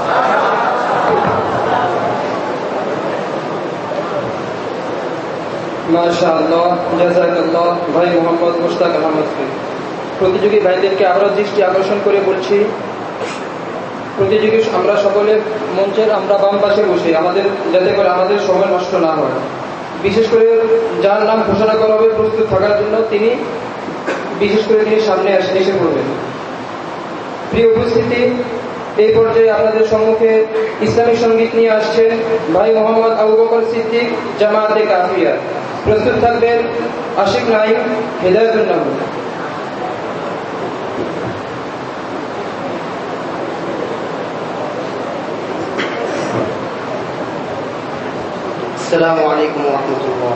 মাশাআল্লাহ, জাযাকাল্লাহ ভাই মোহাম্মদ মুশতাক আহমদকে। প্রতিযোগী ভাইদেরকে আমরা দৃষ্টি আকর্ষণ করে বলছি, প্রতিযোগী আমরা সকলে মঞ্চের আমরা বাম পাশে বসে আমাদের যাতে করে আমাদের সময় নষ্ট না হয়। বিশেষ করে যার নাম ঘোষণা করা হবে প্রস্তুত থাকার জন্য তিনি সামনে এসে পড়বেন। প্রিয় উপস্থিতি, এই পর্যায়ে আপনাদের সম্মুখে ইসলামী সঙ্গীত নিয়ে আসছেন ভাই মোহাম্মদ আবু বকর সিদ্দিক, জামায়াতে কাফিয়া। প্রস্তুত থাকবেন আশিক নাইম, হেদায়েতুন নাহর। السلام علیکم ورحمۃ اللہ۔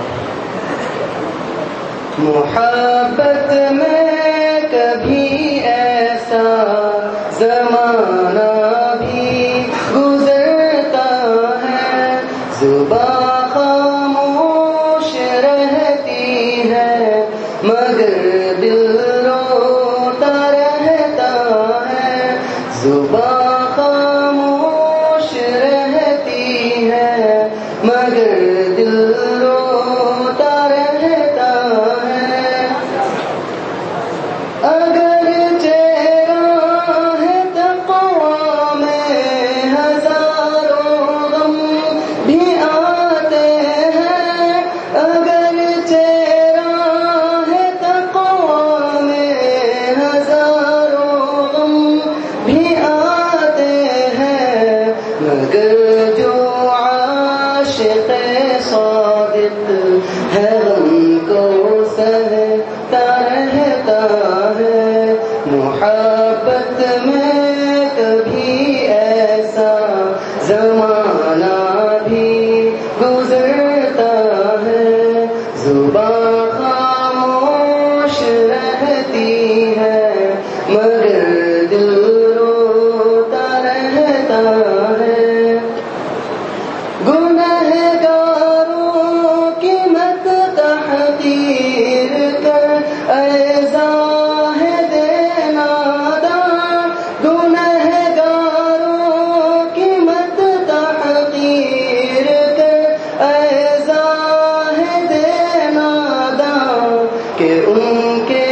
محبت میں کبھی ایسا زمانہ بھی گزرتا ہے، زباں خاموش رہتی ہے مگر دل روتا رہتا ہے، زباں خاموش رہتی ہے مگر دل روتا رہتا ہے، اگر چہرہ ہے تقویٰ میں ہزاروں غم بھی آتے ہیں، اگر چہرہ ہے تقویٰ میں ہزاروں غم بھی آتے ہیں، مگر جو عاشق صادق ہے غم کو سہتا رہتا ہے، محبت میں کبھی ایسا زمانہ بھی گزرتا ہے، زباں خاموش رہتی ہے مگر دل روتا رہتا ہے، گنہگاروں کی مت تحقیر کر اے زاہد نادان، گنہگاروں کی مت تحقیر کر اے زاہد نادان، کہ ان کے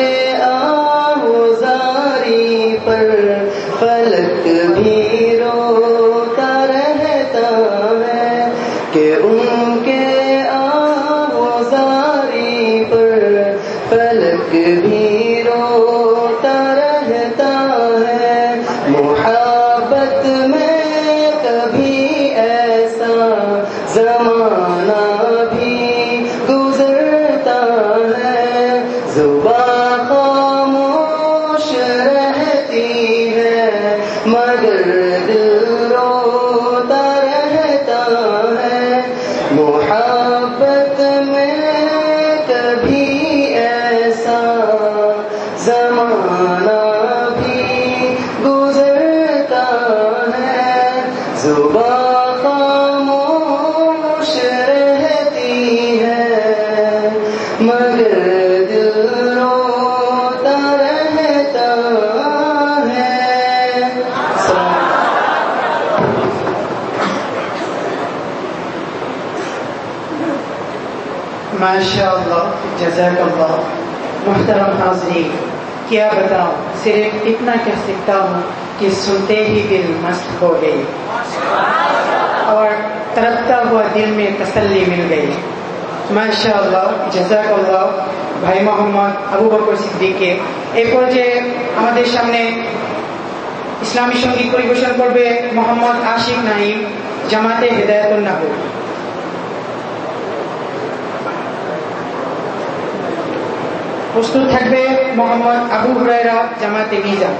آہوزاری پر فلک بھی روتا رہتا ہے، کہ ان کے آہوزاری پر فلک بھی روتا رہتا ہے، محبت میں کبھی ایسا زمانہ بھی گزرتا ہے، زباں خاموش رہتی ہے مگر دل روتا رہتا ہے، محبت میں کبھی ایسا زمانہ بھی گزرتا ہے، زباں خاموش رہتی ہے مگر دل روتا رہتا ہے۔ ماشاء اللہ، جزاک اللہ۔ محترم حاضرین، کیا بتاؤں، صرف اتنا کہہ سکتا ہوں کہ سنتے ہی دل مست ہو گئی اور تڑپتا ہوا دل میں تسلی مل گئی۔ ماشاء اللہ, জাযাকাল্লাহ ভাই মোহাম্মদ আবু বকর সিদ্দিককে। এই পর্যায়ে আমাদের সামনে ইসলামী সঙ্গীত পরিবেশন করবে মোহাম্মদ আশিক নাইম, জামাতে হেদায়েতুন নাহর। প্রস্তুত থাকবে মোহাম্মদ আবু হুরায়রা, জামাতে মিজান।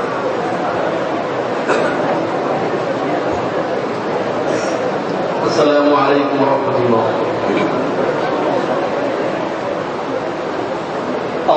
السلام عليكم ورحمة الله.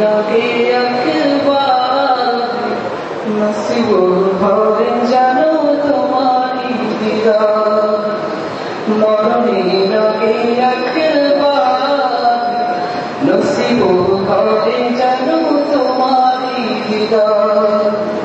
লাগে একবার নসিব হবে জানো তোমারই দিদার মরণে লাগে একবার নসিব হবে জানো তোমারই দিদার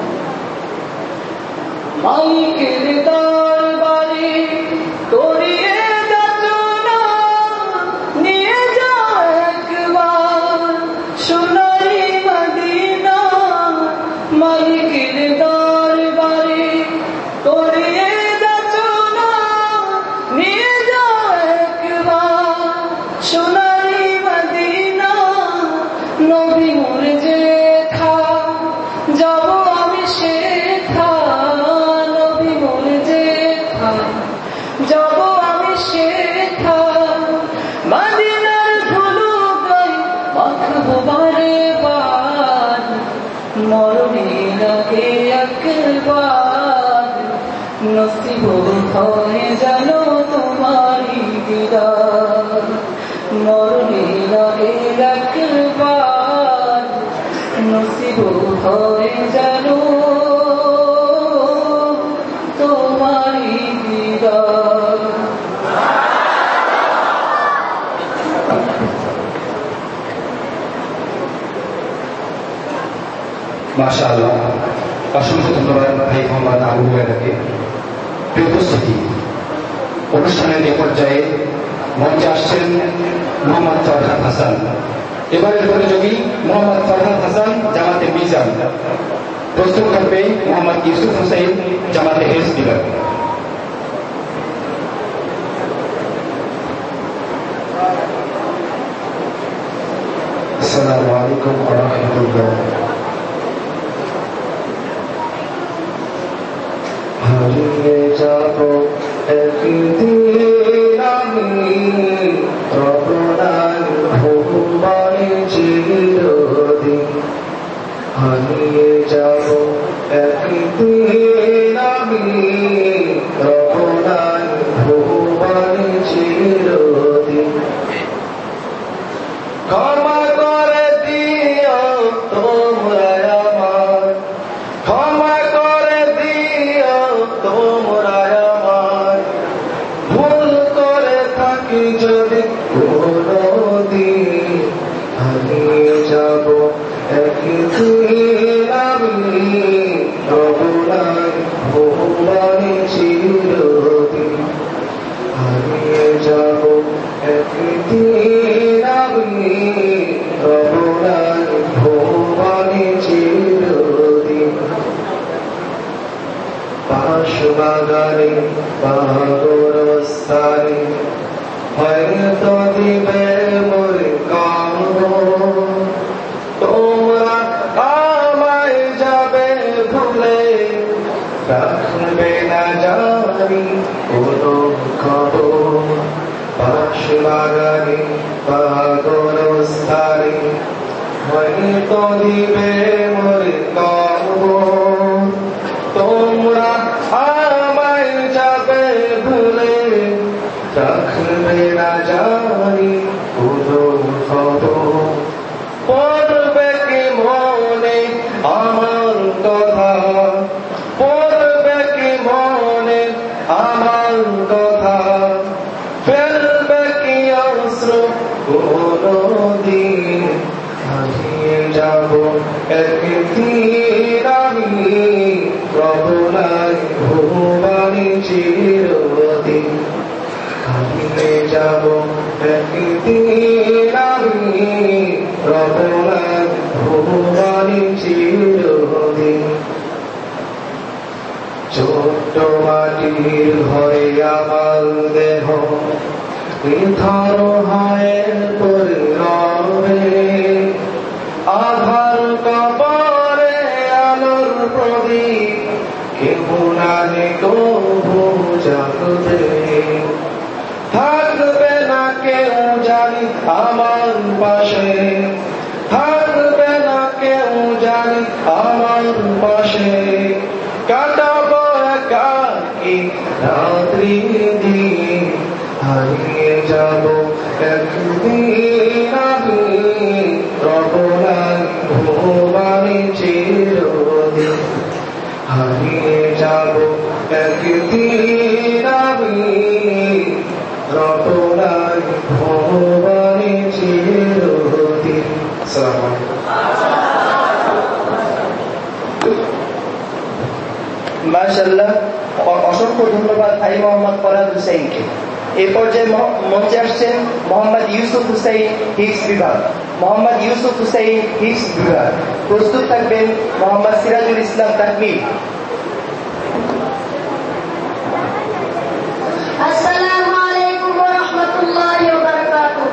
মালিকের দরবারে করিয়ে যাচনা নিয়ে যাও একবার সোনালি মদিনা মালিকের দরবারে করিয়ে যাচনা নিয়ে যাও একবার সোনালি মদিনা নবী মোর যেথা যাব আমি সেথা নবী মোর যেথা যাব আমি সেথা মদিনার ধুলো গায়ে মাখবো বারে বার মরণে লাগে একবার নসিব হয় জানো তোমারই দিদার মরণে লাগে একবার নসিব হয় জানো তোমারই দিদার মাশাআল্লাহ, অসংখ্য ধন্যবাদ ভাই মোহাম্মদ আবু হুরায়রাকে। প্রিয় উপস্থিতি, অনুষ্ঠানের এ পর্যায়ে মঞ্চে আসছেন মোহাম্মদ ফরহাদ হাসান। এবারের প্রতিযোগী মোহাম্মদ ফরহাদ হাসান, জামাতে মিজান। প্রস্তুত করবে মোহাম্মদ ইউসুফ হোসেন, জামাতে হেজবিল্লাহ। আসসালামু আলাইকুম ওয়া রাহমাতুল্লাহ। হারিয়ে যাব একদিন আমি রবনার ভুবনে চিরদিন হারিয়ে যাব একদিন আমি রবনার ভুবনে চিরদিন ক্ষমা করে দিও তোমরা আমার ক্ষমা করে দিও তোমরা আমার ভুল করে থাকি যদি কোনদিন হারিয়ে যাব একদিন আমি রবনার ভুবনে চিরদিন হারিয়ে যাব একদিন আমি রবনার ভুবনে চিরদিন পাশবাগানে পাগরস্থানে হয়তো দিবে মোর কাঙ্গ তোমরা আমায় যাবে ভুলে রাখবে না জানি কোনো খবর পাশবাগানে পাগরস্থানে হয়তো দিবে মোর কাঙ্গ তোমরা আমায় যাবে ভুলে রাখবে না জানি কোনো খবর পড়বে কি মনে আমার কথা পড়বে কি মনে আমার কথা ফেলবে কি অশ্রু কোনদিন হারিয়ে যাব একদিন আমি রবনার ভুবনে চিরদিন হারিয়ে যাব একদিন আমি রবনার ভুবনে চিরদিন ছোট্ট মাটির ঘরে আমার দেহ নিথর হয় পরিণামে আধার কবরে আলোর প্রদীপ কেউ নাহি তবু জাগবে থাকবে না কেউ জানি আমার পাশে থাকবে না কেউ জানি আমার পাশে কাটাবো একাকী রাত্রি দিন হারিয়ে যাব একদিন আমি রবনার ভুবনে চিরদিন হারিয়ে যাব একদিন আমি রবনার ভুবনে চিরদিন। আসসালামু আলাইকুম। মাশাআল্লাহ, অসংখ্য ধন্যবাদ ভাই মোহাম্মদ ফরহাদ হুসাইনকে। এই পর্যায়ে মঞ্চে আসছেন মোহাম্মদ ইউসুফ হুসাইন হিফজ বিভাগ। মোহাম্মদ ইউসুফ হুসাইন হিফজ বিভাগ প্রস্তুত থাকবেন মোহাম্মদ সিরাজুল ইসলাম তাকমিল। আসসালামু আলাইকুম ওয়া রাহমাতুল্লাহি ওয়া বারাকাতুহু।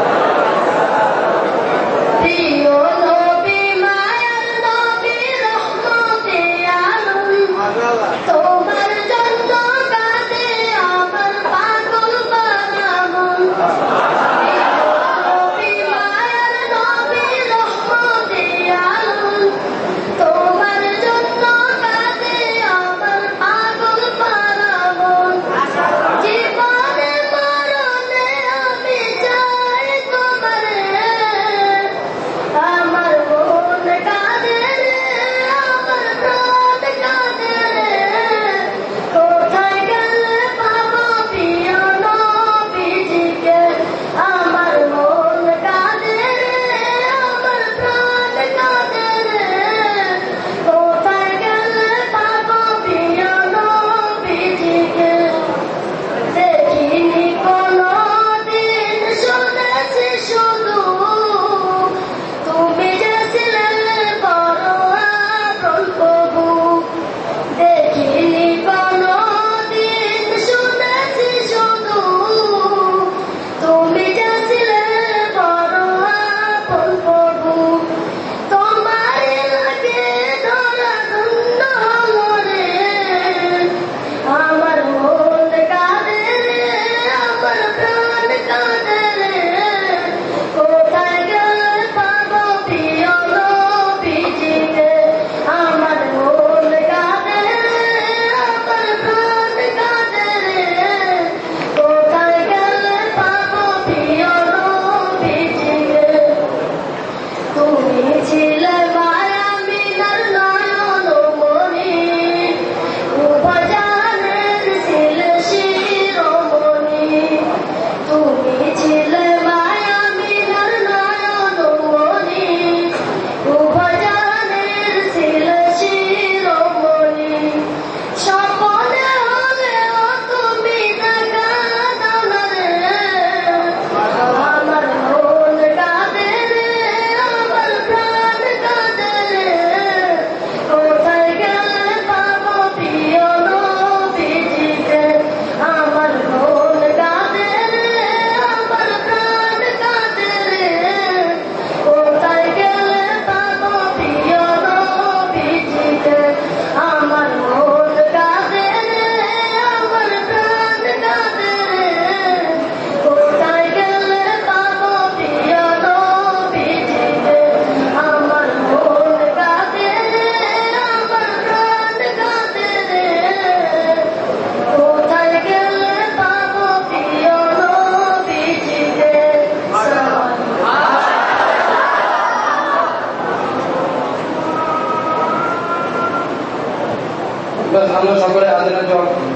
প্রিয় নবী মায়ার নবী রহমতে আলম, তোমার জন্য কাঁদে আমার পাগল বানা মন। নবী মায়ার নবী রহমতে আলম, তোমার জন্য কাঁদে আমার পাগল বানা মন। জীবনে মরণে আমি চাই তোমারে, আমার মন কাঁদে রে, আমার প্রাণ কাঁদে রে। কোথায় গেলে পাবো প্রিয় নবীজিকে, আমার মন কাঁদে রে, আমার প্রাণ কাঁদে রে। কোথায় গেলে পাবো প্রিয় নবীজিকে। দেখিনি কোনো দিন, শুনেছি শুধু তুমি যে ছিলে বড় আপন প্রভু। দেখিনি কোনো দিন, শুনেছি শুধু তুমি যে ছিলে বড় আপন প্রভু। তোমার লাগে ধরা ধন্য মরে, আমার মন কাঁদে রে, আমার প্রাণ কাঁদে রে। কোথায় গেলে পাবো প্রিয় নবীজিকে, আমার মন কাঁদে রে, আমার প্রাণ কাঁদে রে। কোথায় গেলে পাবো প্রিয় নবীজিকে। তুমি ছিলে মায়া মিনার নয়ন মণি, উভজানের ছিলে শিরোমণি। তুমি ছিলে মায়া মিনার নয়ন মণি, উভজানের ছিলে শিরোমণি। স্বপনে হলেও তুমি দেখা দাও না রে, আমার মন কাঁদে রে, আমার প্রাণ কাঁদে রে। কোথায় গেলে পাবো প্রিয় নবীজিকে, আমার মন কাঁদে রে, আমার প্রাণ কাঁদে রে। কোথায় গেলে পাবো প্রিয় নবীজিকে, আমার মন কাঁদে রে, আমার প্রাণ কাঁদে রে। কোথায় গেলে পাবো প্রিয় নবীজিকে, আমার মন কাঁদে রে, আমার প্রাণ কাঁদে রে। কোথায় গেলে পাবো প্রিয় নবীজিকে। আমরা সকলে আজানের জবাব দিই।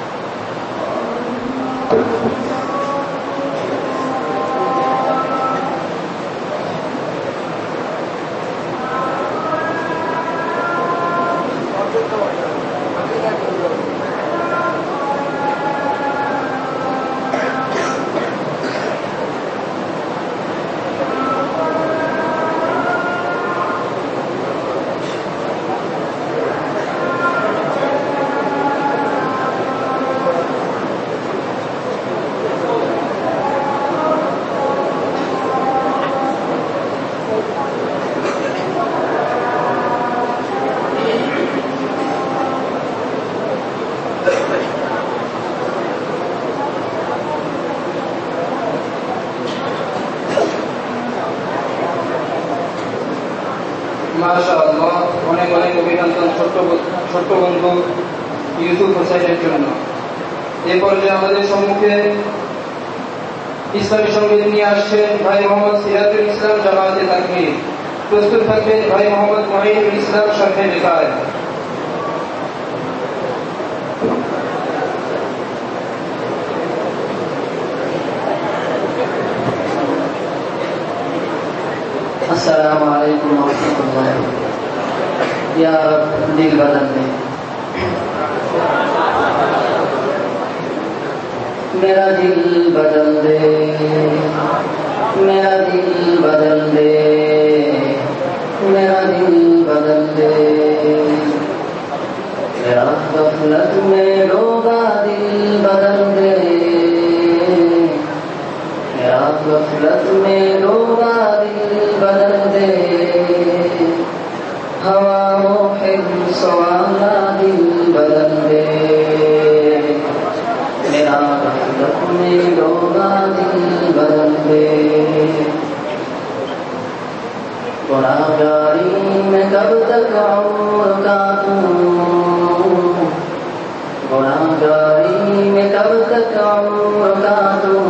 মাশাআল্লাহ, অনেক অনেক অভিনন্দন ছোট্ট বন্ধু ইউসুফ হোসেনের জন্য। এ পর্যায়ে আমাদের সম্মুখে ইসলামী সঙ্গীত নিয়ে আসছেন ভাই মোহাম্মদ সিরাজুল ইসলাম জামাতে তাকবীর। প্রস্তুত থাকবেন ভাই মোহাম্মদ মহিনুল ইসলাম শাহে বেকার। السلام علیکم ورحمۃ اللہ۔ یا رب دل بدل دے، میرا دل بدل دے، میرا دل بدل دے، میرا دل بدل دے، میرا غفلت میں ڈوبا دل بدل دے، میرا غفلت میں ڈوبا دل بدل دے، ہوا حرص والا دل بدل دے، میرا غفلت میں ڈوبا دل بدل دے، گناہگاری میں کب تک عمر کاٹوں، گناہگاری میں کب تک عمر کاٹوں،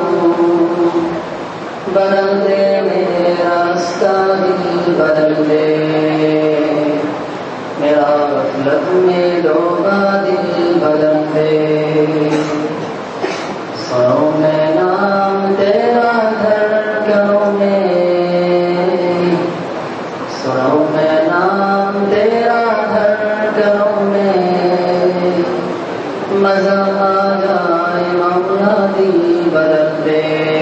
بدل دے میرا راستہ دل بدل دے، میرا غفلت میں ڈوبا دل بدل دے، سنو میں نام تیرا دھڑکنوں میں، سنو میں نام تیرا دھڑکنوں میں، مزہ آ جائے مولا دل بدل دے،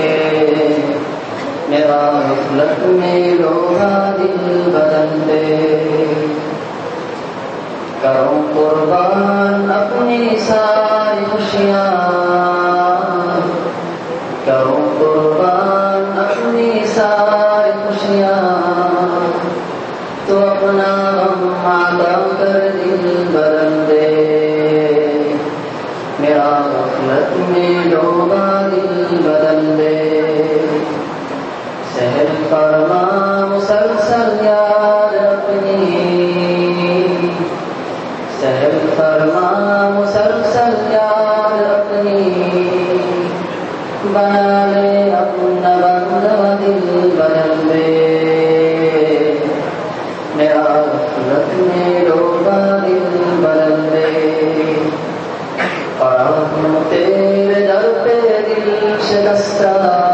میرا غفلت میں ڈوبا دل بدل دے، کرو قربان اپنی ساری خوشیاں، کرو قربان اپنی ساری خوشیاں، تو اپنا غم عطا کر دل بدل دے، میرا غفلت میں ڈوبا دل بدل دے، سحر فرما مسلسل یاد اپنی، سحر فرما مسلسل یاد اپنی، بنا لے اپنا بندہ دل بدل دے، میرا غفلت میں ڈوبا دل بدل دے، پڑا ہوں تیرے در پہ دل شکستہ،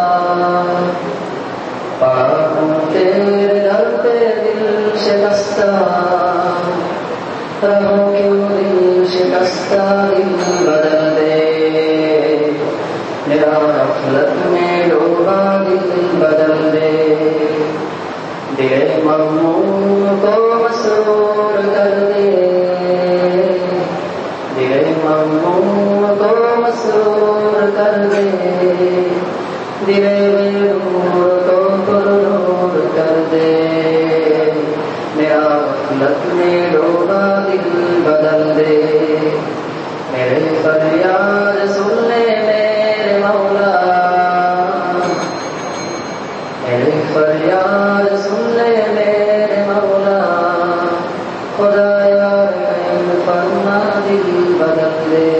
پڑا ہوں تیرے در پہ دل شکستہ، رہو کیوں دل شکستہ دل بدل دے، میرا غفلت میں ڈوبا دل بدل دے، دل مغموم کو مسرور کر دے، دل مغموم کو مسرور کر دے، دل بے نور کو پرنور کر دے، میرا غفلت میں ڈوبا دل بدل دے، میرے فریاد سن لے میرے مولا، میرے فریاد سن لے میرے مولا، خدایا رحم فرما دل بدل دے،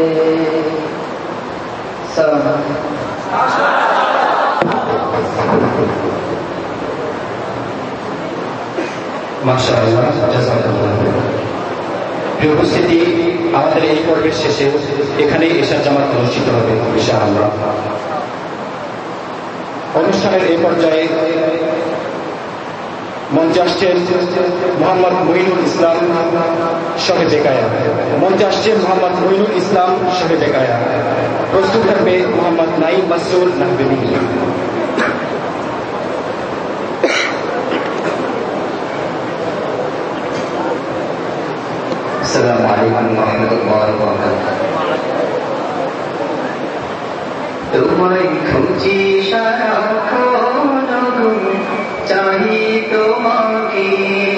سلام মাশাআল্লাহ, জাযাকাল্লাহ। প্রিয় উপস্থিতি, আমাদের এই পর্বের শেষে এখানে ইশার জামাত অনুষ্ঠিত হবে ইনশাআল্লাহ। অনুষ্ঠানের এই পর্যায়ে মঞ্চে আসছেন মোহাম্মদ মঈনুল ইসলাম শহে বেকায়া, মঞ্চে আসছেন মোহাম্মদ মঈনুল ইসলাম শহে বেকায়া। প্রস্তুত থাকবে মোহাম্মদ নাঈম মাসরুর নাহবেলী। السلام علیکم ورحمۃ اللہ وبرکاتہ۔ تمہیں খুঁজি সারাক্ষণ গো, চাহি তোমাকে,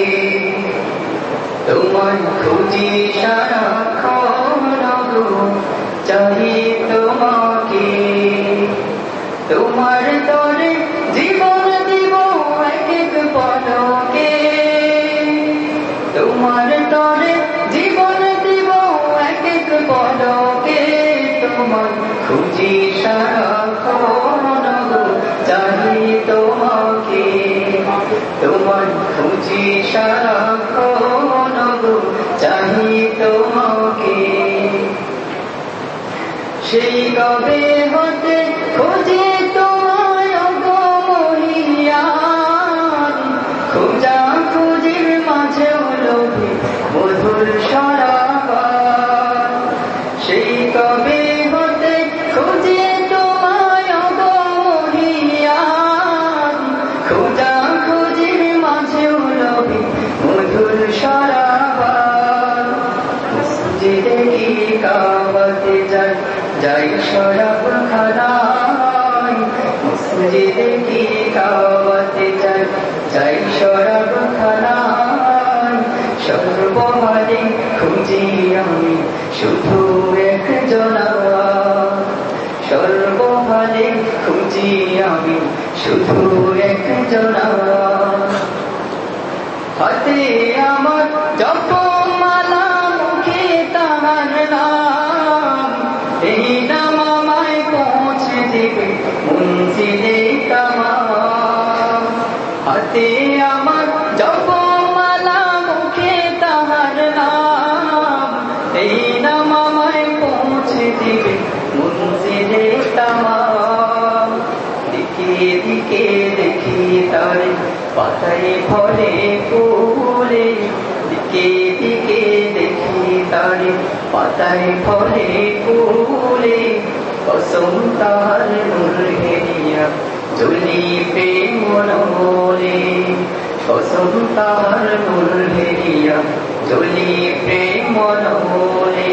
তোমায় খুঁজি সারাক্ষণ গো, চাহি তোমাকে, তোমার তরে জীবন দিব এক এক পলকে, তোমার তরে জীবন দিব এক এক পলকে, তোমায় খুঁজি সারাক্ষণ গো, সারাক্ষণ গো চাহি তোমাকে। সেই কবে হতে খুঁজে তোমায় গো মহিয়ান, খোঁজা খুঁজির মাঝে লোভে মধুর সরাবার। সেই কবে হতে খুঁজে তোমায় গো মহিয়ান, খোঁজা খুঁজির মাঝে লোভে মধুর সরাবার। মসজিদে কি কাবাতে যাই যাই শরাব খানায়, মসজিদে কি কাবাতে যাই যাই শরাব খানায়। সর্বহারে খুঁজি আমি শুধু একজনা, সর্বহারে খুঁজি আমি শুধু একজনা। হাতে আমার জপমালা মুখে তাহার নাম, এই নাম আমায় পৌঁছে দেবে মঞ্জিলে তামাম। হাতে আমার জপমালা মুখে তাহার নাম, এই নাম আমায় পৌঁছে দেবে মঞ্জিলে তামাম। দিকে দিকে দেখি তারে পাতায় ফলে ফুলে, দিকে দিকে দেখি তারে পাতায় ফলে ফুলে। কসম তাহার নূর হেরিয়া জ্বলি প্রেম মনোলে, কসম তাহার নূর হেরিয়া জ্বলি প্রেম মনোলে।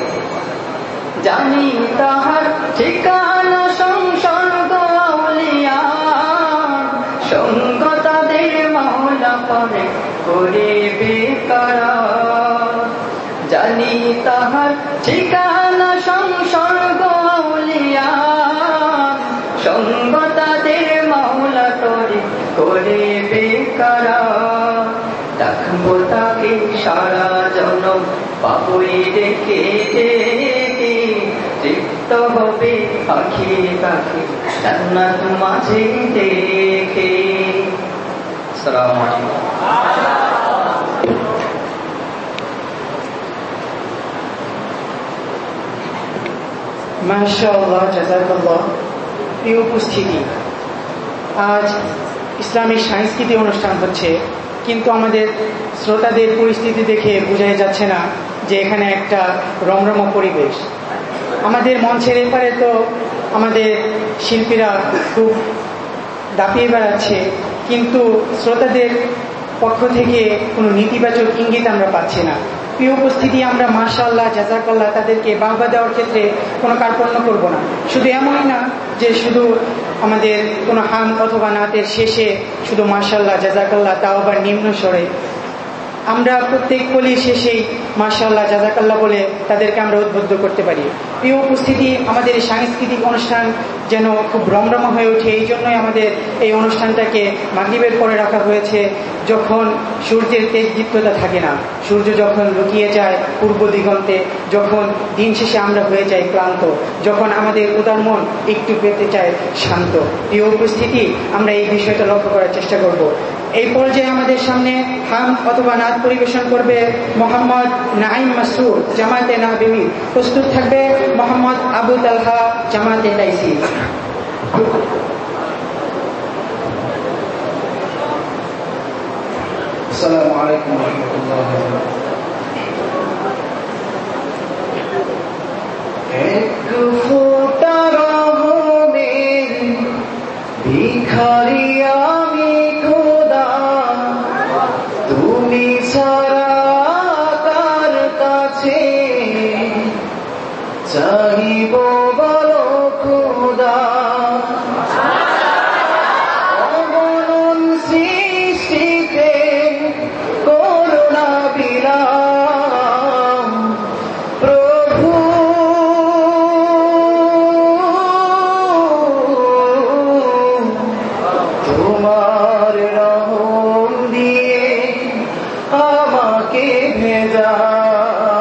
জানি তাহার ঠিকানা সংসর্গ আউলিয়া, সঙ্গ তাদের মাওলা পরে করে বেকারার। জানি তাহার ঠিকানা সংসর্গ আউলিয়া, সঙ্গ তাদের মাওলা তরে করে বেকারার। ডাকবো তাকে সারা জনম পাবই ডেকে ডেকে, তৃপ্ত হবে আখি তাকে জান্নাত মাঝে দেখে। আসসালামু আলাইকুম। মাশাআল্লাহ, জাযাকাল্লাহ। প্রিয় উপস্থিতি, আজ ইসলামিক সাংস্কৃতিক অনুষ্ঠান হচ্ছে, কিন্তু আমাদের শ্রোতাদের পরিস্থিতি দেখে বোঝাই যাচ্ছে না যে এখানে একটা রমরমা পরিবেশ। আমাদের মঞ্চের এপারে তো আমাদের শিল্পীরা খুব দাপিয়ে বেড়াচ্ছে, কিন্তু শ্রোতাদের পক্ষ থেকে কোনো নেতিবাচক ইঙ্গিত আমরা পাচ্ছি না। প্রিয় উপস্থিতি, আমরা মাশাআল্লাহ, জাযাকাল্লাহ তাদেরকে বাহবা দেওয়ার ক্ষেত্রে কোনো কার্পণ্য করব না। শুধু এমনই না যে শুধু আমাদের কোনো হাম অথবা নাতের শেষে শুধু মাশাআল্লাহ, জাযাকাল্লাহ, তাও আবার নিম্ন স্বরে। আমরা প্রত্যেক কলির শেষেই মাশাআল্লাহ, জাযাকাল্লাহ বলে তাদেরকে আমরা উদ্বুদ্ধ করতে পারি। প্রিয় উপস্থিতি, আমাদের এই সাংস্কৃতিক অনুষ্ঠান যেন খুব রমরমা হয়ে ওঠে, এই জন্যই আমাদের এই অনুষ্ঠানটাকে মাগরিবের পরে রাখা হয়েছে, যখন সূর্যের তেজদীপ্ততা থাকে না, সূর্য যখন লুকিয়ে যায় পূর্ব দিগন্তে, যখন দিন শেষে আমরা হয়ে যাই ক্লান্ত, যখন আমাদের উদার মন একটু পেতে চায় শান্ত। প্রিয় উপস্থিতি, আমরা এই বিষয়টা লক্ষ্য করার চেষ্টা করব। এই পর্যায়ে আমাদের সামনে হাম অথবা নাত পরিবেশন করবে মোহাম্মদ নাঈম মাসুদ, জামাতে নাহবী। প্রস্তুত থাকবে মোহাম্মদ আবু তালহা, জামাতে লাইসি। আসসালামু আলাইকুম ওয়া রাহমাতুল্লাহি ওয়া বারাকাতুহু। এক ফোঁটা রহমের ভিখারি আমি খোদা, তুমি ছাড়া কার কাছে চাহিব বলো খোদা। অগণন সৃষ্টিতে করুণা বিলাম প্রভু, তোমার রহম দিয়ে আমাকে ভেজা,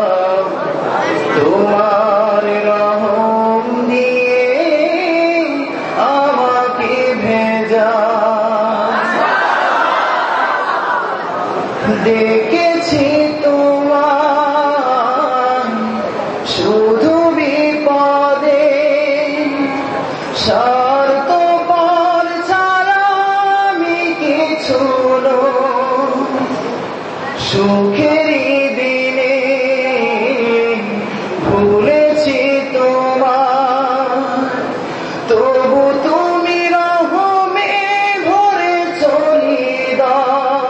তোমার রহম দিয়ে ভুলেছি তোমার শুধু বিপদে স্বার্থপর ছাড়া আমি কিছু নই। সুখেরই দিনে ভুলেছি তোমার, তবু তুমি রহমে ভরে চলি দাও।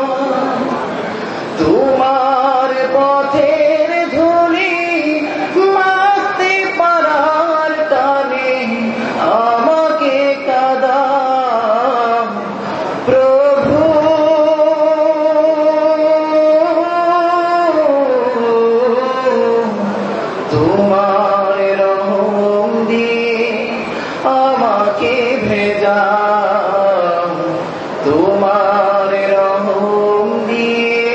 তোমার পথের ধুলি মাখতে পারার টানে আমাকে কাঁদাও প্রভু। তোমার রহম দিয়ে আমাকে ভেজাও, তোমার রহম দিয়ে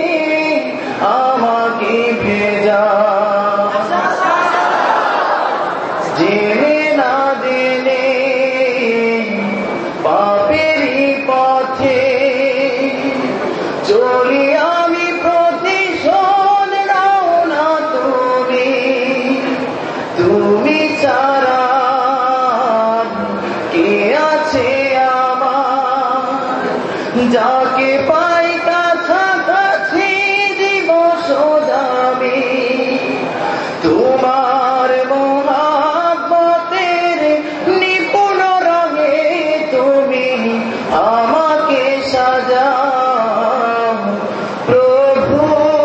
আমাকে ভেজাও। জেনে না জেনে পাপেরই পথে চলি আমি, প্রতিশোধ নাও না তুমি। তুমি ছাড়া কে আছে আমার, যাকে পাই কাছাকাছি দিবস যাবে। তোমার মহাব্বতের নিপুণ রঙে তুমি আমাকে সাজাও প্রভু।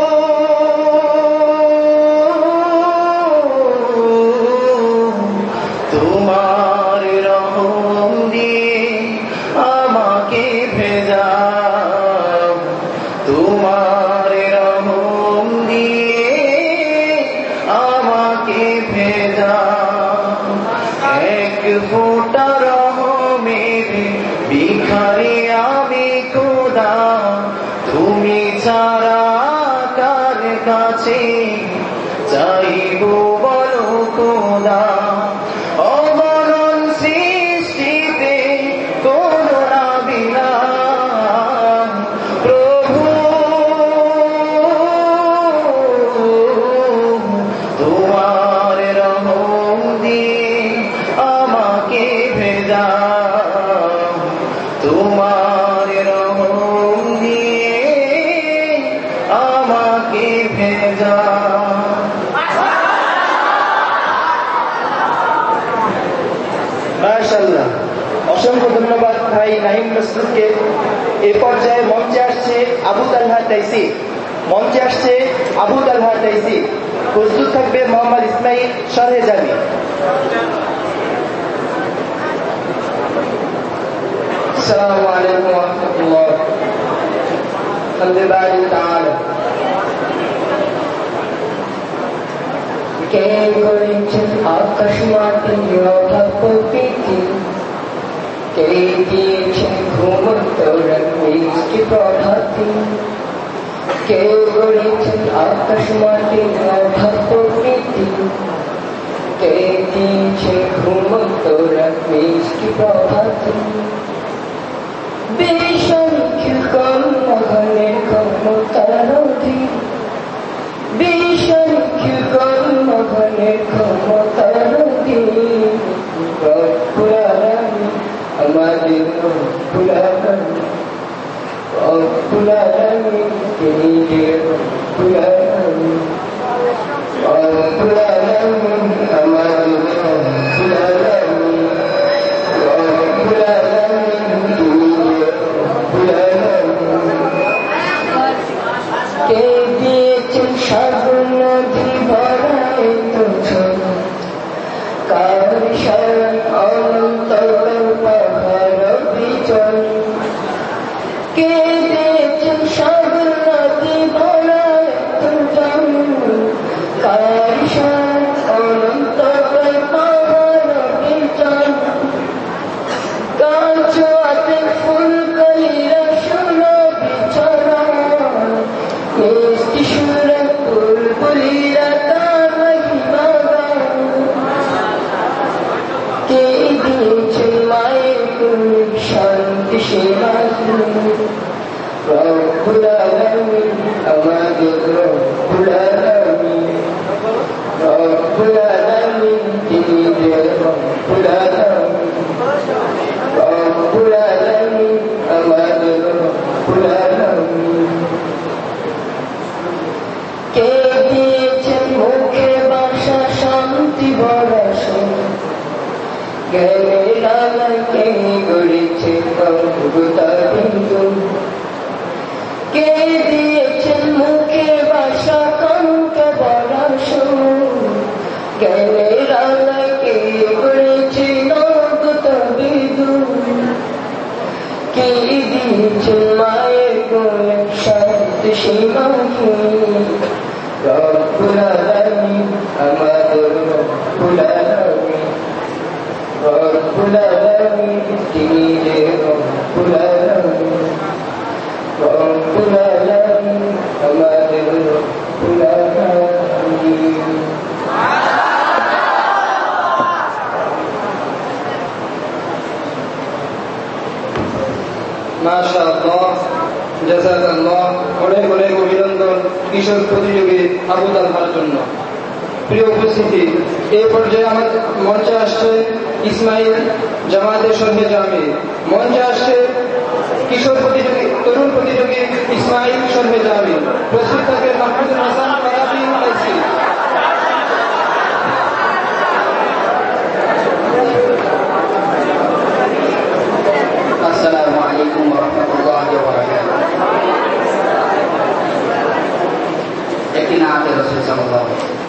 তোমার রহম দিয়ে আমাকে ভেজাও, তোমার রহম দিয়ে আমাকে ভেজাও। এক ফোঁটা রহমের ভিখারি আমি খোদা, তুমি ছাড়া কার কাছে চাইব বলো খোদা। অবরণ সৃষ্টিতে করুণা বিনা প্রভু। তোমার রহম দিয়ে আমাকে ভেজাও, তোমার রহম দিয়ে আমাকে ভেজাও। মাশাআল্লাহ, অসংখ্য ধন্যবাদ ভাই নাহিম মাসুদকে। এ পর্যায়ে মঞ্চে আসছে আবু তালহা তাইসি, মঞ্চে আসছে আবু তালহা তাইসি। প্রস্তুত থাকবে মোহাম্মদ ইসমাইল সরহেজাবি। আসসালামু আলাইকুম ওয়া রাহমাতুল্লাহ। আলহামদুলিল্লাহ তাআলা। কে করেছেন আকাশ মাটি অভাব প্রকৃতি, কে দিয়েছেন ঘুমন্ত মিষ্টি প্রভাতি। কে করেছেন আকাশ মাটি অভাব প্রকৃতি, কে দিয়েছেন ঘুমন্ত মিষ্টি প্রভাতি। বেসংখ্য কর্মঘনের ক্ষমতার অধীন, বেসংখ্য কর্মঘনের ক্ষমতার অধীন। রব্বুল আলামিন আমাদের রব্বুল আলামিন, রব্বুল আলামিন তিনি যে রব্বুল আলামিন, রব্বুল আলামিন আমাদের রব্বুল আলামিন, রব্বুল আলামিন তিনি যে রব্বুল আলামিন। কে দিয়েছেন সাগর নদী ভরায় তুঝ, কার শরণ অনন্ত পাহাড় বিচল। কে দিয়েছেন সাগর নদী ভরায় তুঝ, কার শরণ অনন্ত পাহাড় বিচল। কার ছোঁয়াতে ফুল কলিরা শুনো বিছড়া, মিষ্টি সুরে বুলবুলিরা তার মহিমা গান। কে দিয়েছেন মায়ের শান্তি সীমাহীন, রব্বুল আলামিন আমাদের রব্বুল আলামিন রব্বুল আলামিন তিনি যে রব্বুল আলামিন রব্বুল আলামিন আমাদের রব্বুল আলামিন কে দিয়েছেন মুখে বাসা শান্তি বরসে জ্ঞানের আলোয় কে গড়েছে কবুতা বিন্দু কে দিয়েছেন মুখে বাসা কঙ্ক বরসে জ্ঞানের আলোয় কে গড়েছে কবুতা বিন্দু কে দিয়েছেন মায়ের কোলে শান্ত সীমাহীন রব্বুল আলামিন আমাদের রব্বুল আলামিন রব্বুল আলামিন তিনি যে রব্বুল আলামিন রব্বুল আলামিন আমাদের রব্বুল আলামিন মাশাআল্লাহ জাযাকাল্লাহ অনেক অনেক অভিনন্দন কিশোর প্রতিযোগী আবু তালহার জন্য। প্রিয় উপস্থিতি, এই পর্যায়ে আমাদের মঞ্চে আসছে ইসমাইল জামাতের সঙ্গে জামি, মঞ্চে আসছে কিশোর প্রতিযোগী তরুণ প্রতিযোগী ইসমাইল সঙ্গে জামি। প্রস্তুত থাকবে মাহমুদুল হাসান ফারাবি আইসি। السلام عليكم ورحمة الله وبركاته. لكن عهد الرسول صلى الله عليه وسلم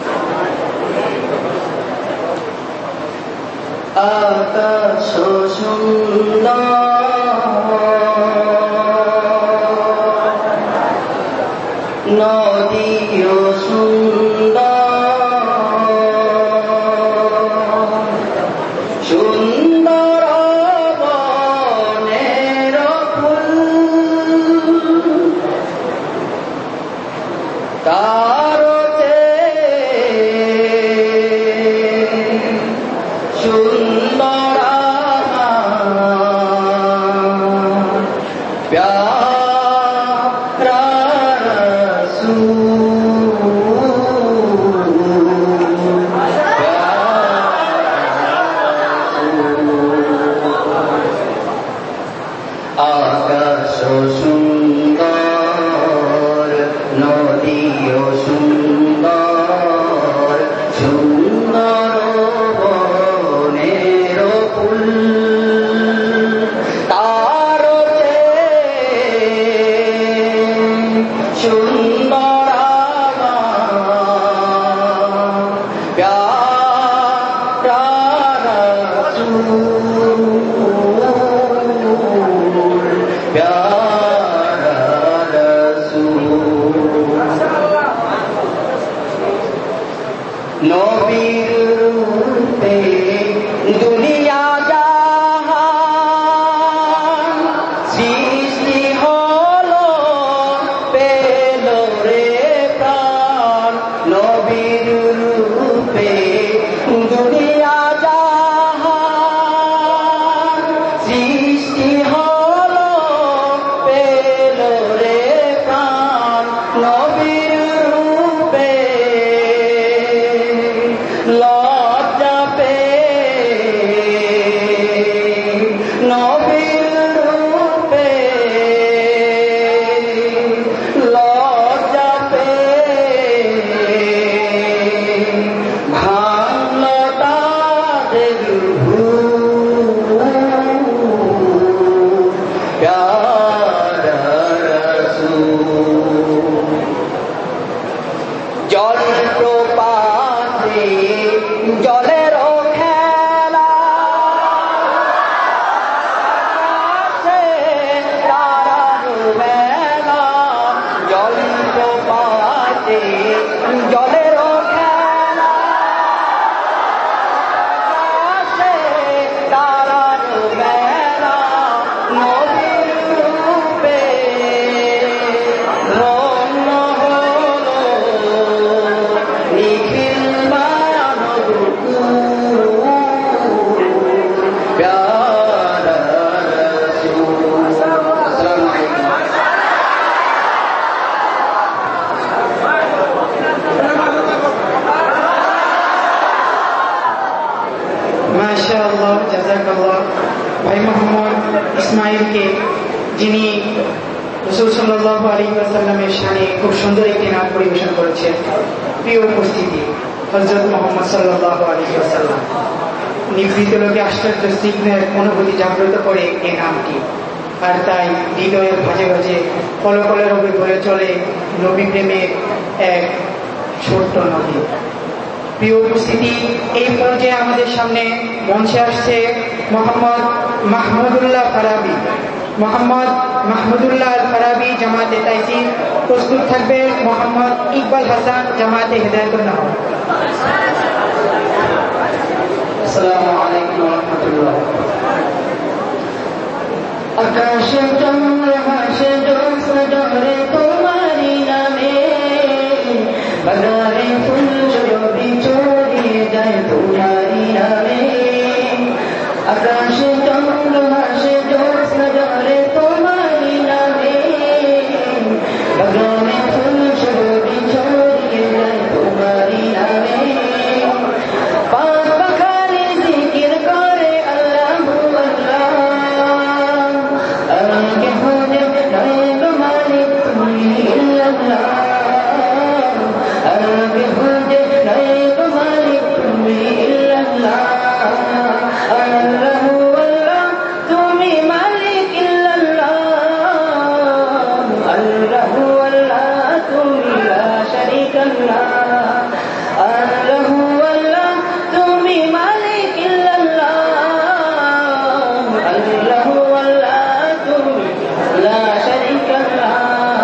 আকাশ সুন্দর নদীও সুন্দর সুন্দর বনের ফুল তারতে সুন্দর প্যারা আকাশ সুন্দর নদীও সুন্দর সুন্দর বনের ফুল তারতে সুন্দর প্যারা নবীর রূপে দুনিয়া যা মাশাআল্লাহ, জাযাকাল্লাহ। ভাই মোহাম্মদ ইসমাইলকে, যিনি রাসূল সাল্লাল্লাহু আলাইহি ওয়াসাল্লামের শানে খুব সুন্দর একটি নাম পরিবেশন করেছেন। প্রিয় উপস্থিতি, হযরত মুহাম্মদ সাল্লাল্লাহু আলাইহি ওয়াসাল্লাম নিভৃত লোকে আশ্চর্য স্নিগ্ধের অনুভূতি জাগ্রত করে এই নামটি, আর তাই হৃদয়ের ভাজে ভাজে কলকলে রবে বয়ে চলে নবী প্রেমের এক ছোট্ট নদী। প্রিয় উপস্থিতি, এই পর্যায়ে আমাদের সামনে মঞ্চে আসছে মোহাম্মদ মাহমুদুল্লাহ ফারাবি। মোহাম্মদ মাহমুদুল্লাহ আল ফারাবি, জামাতে তাইসির। প্রস্তুত থাকবে মোহাম্মদ ইকবাল হাসান, জামাতে হিদায়াতুন নাহর। আসসালামু আলাইকুম ওয়া রাহমাতুল্লাহ। আকাশে চন্দ্র হাসে জ্যোৎস্না ঝরে তোমারি নামে, বাজারে ফুল ছড়ি ছড়িয়ে যায় তোমারি নামে। আকাশে চন্দ্র হাসে জ্যোৎস্না ঝরে তোমারি নামে, বাজারে ফুল ছড়ি ছড়িয়ে যায় তোমারি নামে। পাঁচ পাখালি জিকির করে আল্লাহু আল্লাহ, আল্লাহকে খুঁজে নাই গো মালিক তুমি ইল্লাল্লাহ, আল্লাহকে খুঁজে নাই গো মালিক তুমি ইল্লাল্লাহ। আল্লাহু আল্লাহ তুমি মালিক ইল্লাল্লাহ, আল্লাহু আল্লাহ তুমি লা শারীকা লাহ। আল্লাহু আল্লাহ তুমি মালিক ইল্লাল্লাহ, আল্লাহু আল্লাহ তুমি লা শারীকা লাহ।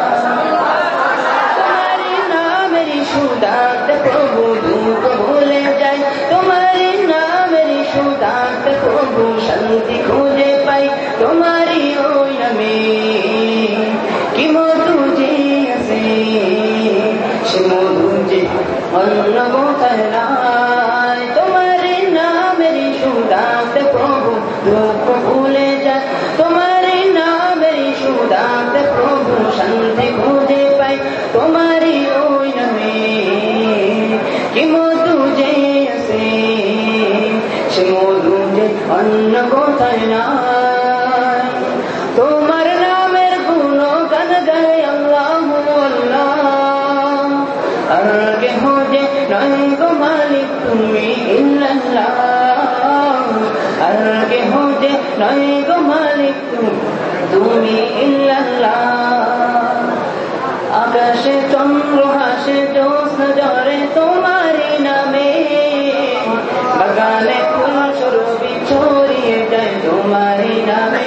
তোমারি নামের সুদাতে প্রভু দুঃখ ভুলে যায়, তোমারি নামের সুদাতে প্রভু শান্তি খুঁজে পাই। তোমারি ওই নামে কি মধু যে আছে, সে মধু যে অন্য কোথায় নাই। তোমারি নামের সুদাতে প্রভু দুঃখ ভুলে যায়, তোমারি নামের সুদাতে প্রভু শান্তি খুঁজে পাই। তোমারি ওই নামে কি মধু যে আছে, সে মধু যে অন্য কোথায় নাই। তোমার নামের গুণগান গায় আল্লাহু আল্লাহ, আল্লাহকে খুঁজে নাই গো মালিক তুমি ইল্লাল্লাহ, আল্লাহকে খুঁজে নাই গো মালিক তুমি ইল্লাল্লাহ। আকাশে চন্দ্র হাসে জ্যোৎস্না ঝরে তোমারি নামে, বাগানে ফুল ছড়ি ছড়িয়ে যায় তোমারি নামে।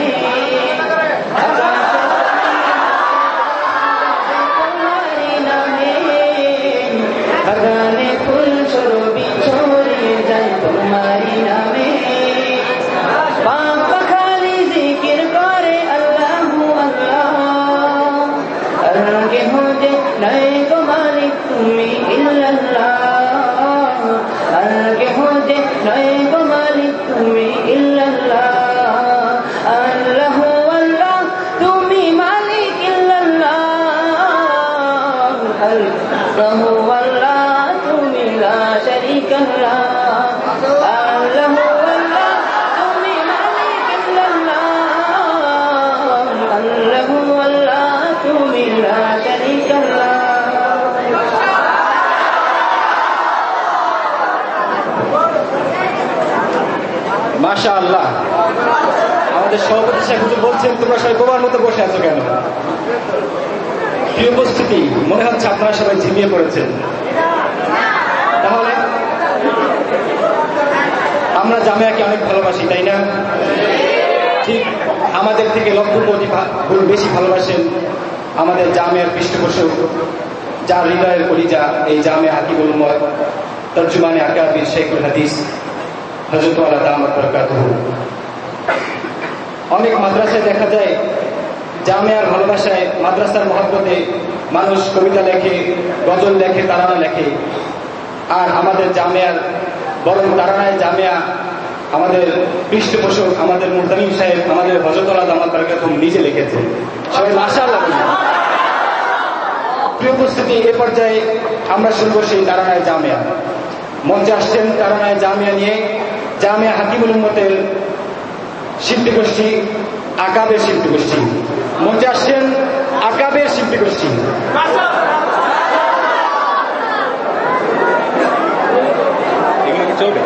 তোমারি নামে বাগানে ফুল ছড়ি ছড়িয়ে যায় তোমারি নামে। পাঁচ পাখালি জিকির করে আল্লাহু আল্লাহ, আল্লাহকে খুঁজে নাই গো মালিক তুমি ইল্লাল্লাহ, আল্লাহকে খুঁজে নাই গো মালিক তুমি ইল্লাল্লাহ। আল্লাহু আল্লাহ তুমি মালিক ইল্লাল্লাহ, আল্লাহু আল্লাহ তুমি লা শারীকা লাহ। আল্লাহু আল্লাহ তুমি মালিক ইল্লাল্লাহ, আল্লাহু আল্লাহ তুমি লা শারীকা লাহ। মাশাআল্লাহ। আমাদের সভাপতি সাহেব বলছেন তোমরা সবাই বোবার মতো বসে আছো কেন? প্রিয় উপস্থিতি, মনে হচ্ছে আপনারা সবাই ঝিমিয়ে পড়েছেন। তাহলে আমরা জামিয়াকে অনেক ভালোবাসি, তাই না? ঠিক আমাদের থেকে লক্ষ কোটি গুণ বেশি ভালোবাসেন আমাদের জামিয়ার পৃষ্ঠপোষক, যার হৃদয়ের কলিজা এই জামিয়া হাকিমুল উম্মত তরজুমানে আকাবির শেখুল হাদিস হযরত আল্লাহ দামাত বরকাতুহু। অনেক মাদ্রাসায় দেখা যায় জামিয়ার ভালোবাসায়, মাদ্রাসার মহব্বতে মানুষ কবিতা লেখে, গজল লেখে, তারানা লেখে। আর আমাদের জামিয়ার বরং তারানায় জামিয়া আমাদের পৃষ্ঠপোষক, আমাদের মুহতামিম সাহেব, আমাদের হযরত আল্লাহ দামাত বরকাতুহু নিজে লিখেছেন। সবাই মাশাআল্লাহ। প্রিয় উপস্থিতি, এ পর্যায়ে আমরা শুনবো সেই তারানায় জামিয়া। মঞ্চে আসছেন তারানায় জামিয়া নিয়ে জামিয়া হাকিমুল উম্মতের শিল্পী গোষ্ঠী, আকাবের শিল্পী গোষ্ঠী। মঞ্চে আসছেন আকাবের শিল্পী গোষ্ঠী। চলবে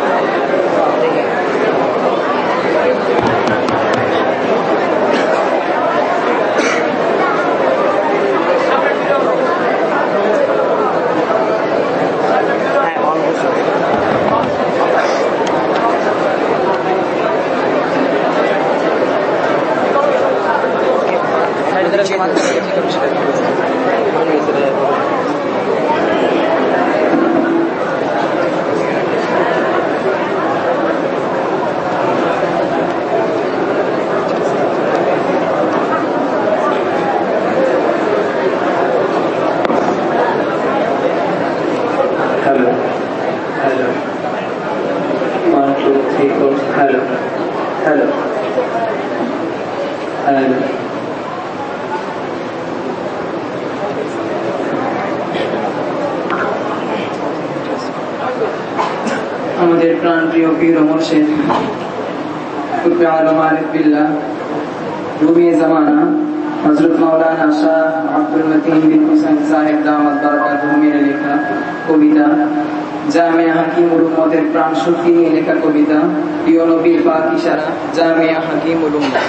আমাদের প্রাণ প্রিয় পীর মুর্শিদ কুতুবে আলম আরিফ বিল্লাহ রুবি জামানা হযরত মাওলানা শাহ আব্দুল মতিন বিন হুসাইন সাহেব দামাত বারাকাতুহু এর লেখা কবিতা জামিয়া হাকিমুল উম্মতের প্রাণ শক্তি নিয়ে লেখা কবিতা প্রিয় নবীর পাক ইশারা জামিয়া হাকিমুল উম্মত।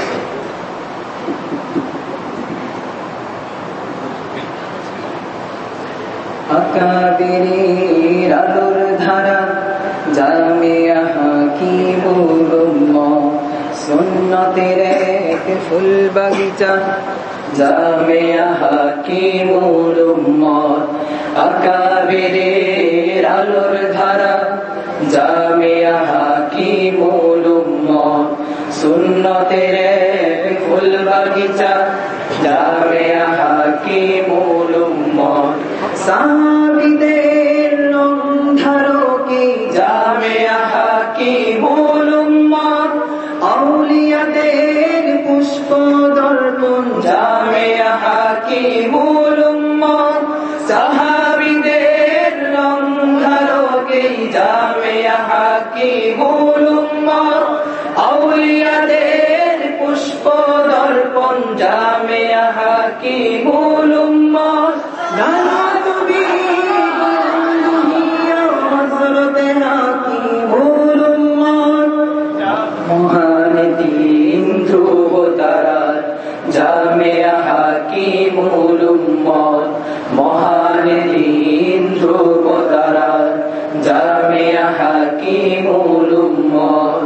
আকাবেরের আলোর ধারা জামিয়া হাকিমুল উম্মত, সুন্নতের এক ফুল বাগিচা জামিয়া হাকিমুল উম্মত। আকাবেরের আলোর ধারা জামিয়া হাকিমুল উম্মত, সুন্নতের এক ফুল বাগিচা জামিয়া হাকিমুল উম্মত। সাবিদের রংধারকে জামিয়া হাকিমুল উম্মত, আউলিয়াদের পুষ্প দর্পণ জামিয়া হাকিমুল উম্মত। সাহাবীদের রংধারকে জামিয়া হাকিমুল উম্মত, আউলিয়াদের পুষ্প দর্পণ জামিয়া হাকিমুল উম্মত। মহান দিন ধ্রুব তারার জামিয়া হাকিমুল উম্মত, মহান দিন ধ্রুব তারার জামিয়া হাকিমুল উম্মত।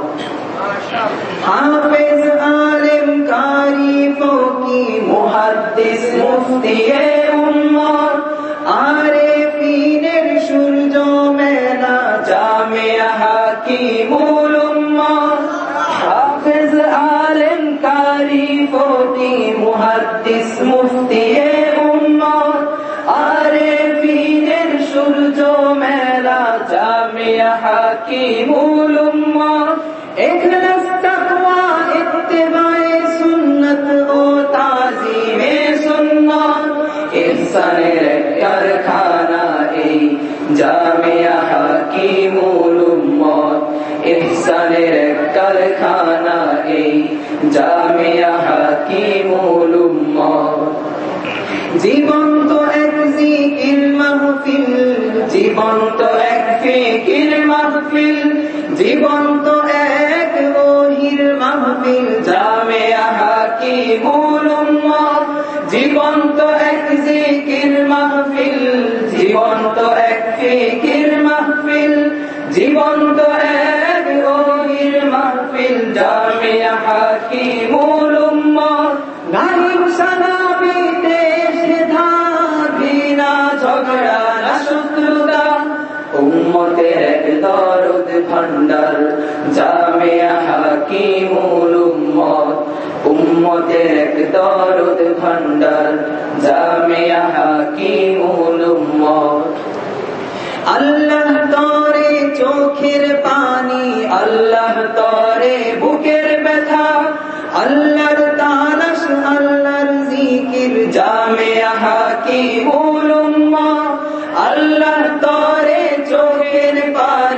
হাফেজ আলেম কারি ফকি মুহাদ্দিস মুফতি এ উম্মত, আরেফিনের সূর্য মেলা জামিয়া হাকিমুল উম্মত। হাফেজ আলেম কারি ফকি মুহাদ্দিস মুফতি এ উম্মত, আরেফিনের সূর্য মেলা জামিয়া হাকিমুল উম্মত। ইখলাস তাকওয়া ইত্তিবায়ে সুন্নাত ও তাজিমে সুন্নাত, ইহসানের কারখানা এই জামিয়া হাকিমুল উম্মত, ইহসানের কারখানা এই জামিয়া হাকিমুল উম্মত। জীবন্ত এক জিকির মাহফিল, জীবন্ত এক ফিকির মাহফিল, জীবন্ত এক ওহির মাহফিল জামিয়া হাকিমুল উম্মত। জীবন্ত এক জিকির মাহফিল, জীবন্ত এক ফিকির মাহফিল, জীবন্ত এক ওহির মাহফিল জামিয়া হাকিমুল উম্মত। গালিব সালাবিতে সেধা ঘৃণা ঝগড়া না শত্রুতা, উম্মতের এক দরদ ভান্ডার জামিয়া হাকিমুল উম্মত, উম্মতের এক দরদ ভান্ডার জামিয়া হাকিমুল উম্মত। আল্লাহ তরে চোখের পানি, আল্লাহ তরে বুকের ব্যথা, আল্লাহর তালাশ আল্লাহর জিকির জামিয়া হাকিমুল উম্মত। আল্লাহ তরে চোখের পানি,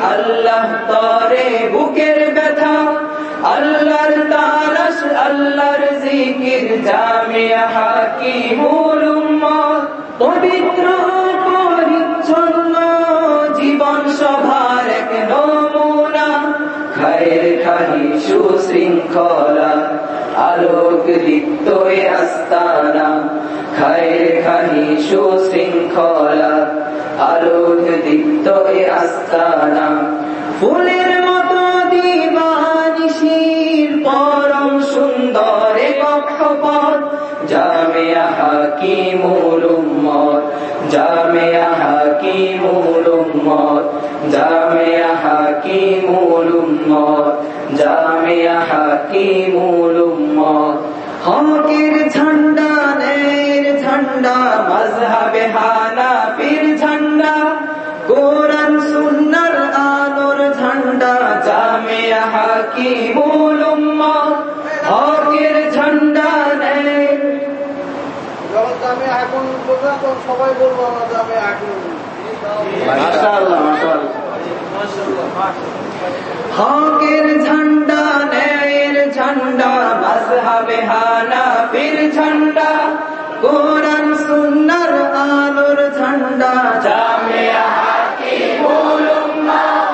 আল্লাহ তরে বুকের ব্যথা, আল্লাহর তালাশ আল্লাহর জিকির, জামিয়া হাকিমুল উম্মত। পবিত্র পরিচ্ছন্ন জীবন সভার এক নমুনা, খায়ের খানি সুশৃঙ্খলা, আলোক দীপ্ত এ আস্তানা। খায়ের খানি সুশৃঙ্খলা, আলোক দীপ্ত এ আস্তানা। ফুলের মতো দিবানিশির পরম সুন্দর কক্ষপথ, জামিয়া হাকিমুল উম্মত, জামিয়া হাকিমুল উম্মত, জামিয়া হাকিমুল উম্মত, জামিয়া হাকিমুল উম্মত। হকের ঝান্ডা, ন্যায়ের ঝান্ডা, মাযহাবে হানাফির ঝান্ডা, কোরআন সুন্নাহর আলোর ঝান্ডা, জামিয়া হাকিমুল উম্মত। হকের ঝান্ডা, ন্যায় জামিয়া এখন সবাই বলবো আমরা জামিয়া এখন। মাশাআল্লাহ, মাশাআল্লাহ। হকের ঝান্ডা, ন্যায়ের ঝান্ডা, মাযহাবে হানাফির ঝান্ডা, কোরআন সুন্নাহর আলোর ঝান্ডা, জামিয়া হাকিমুল উম্মত।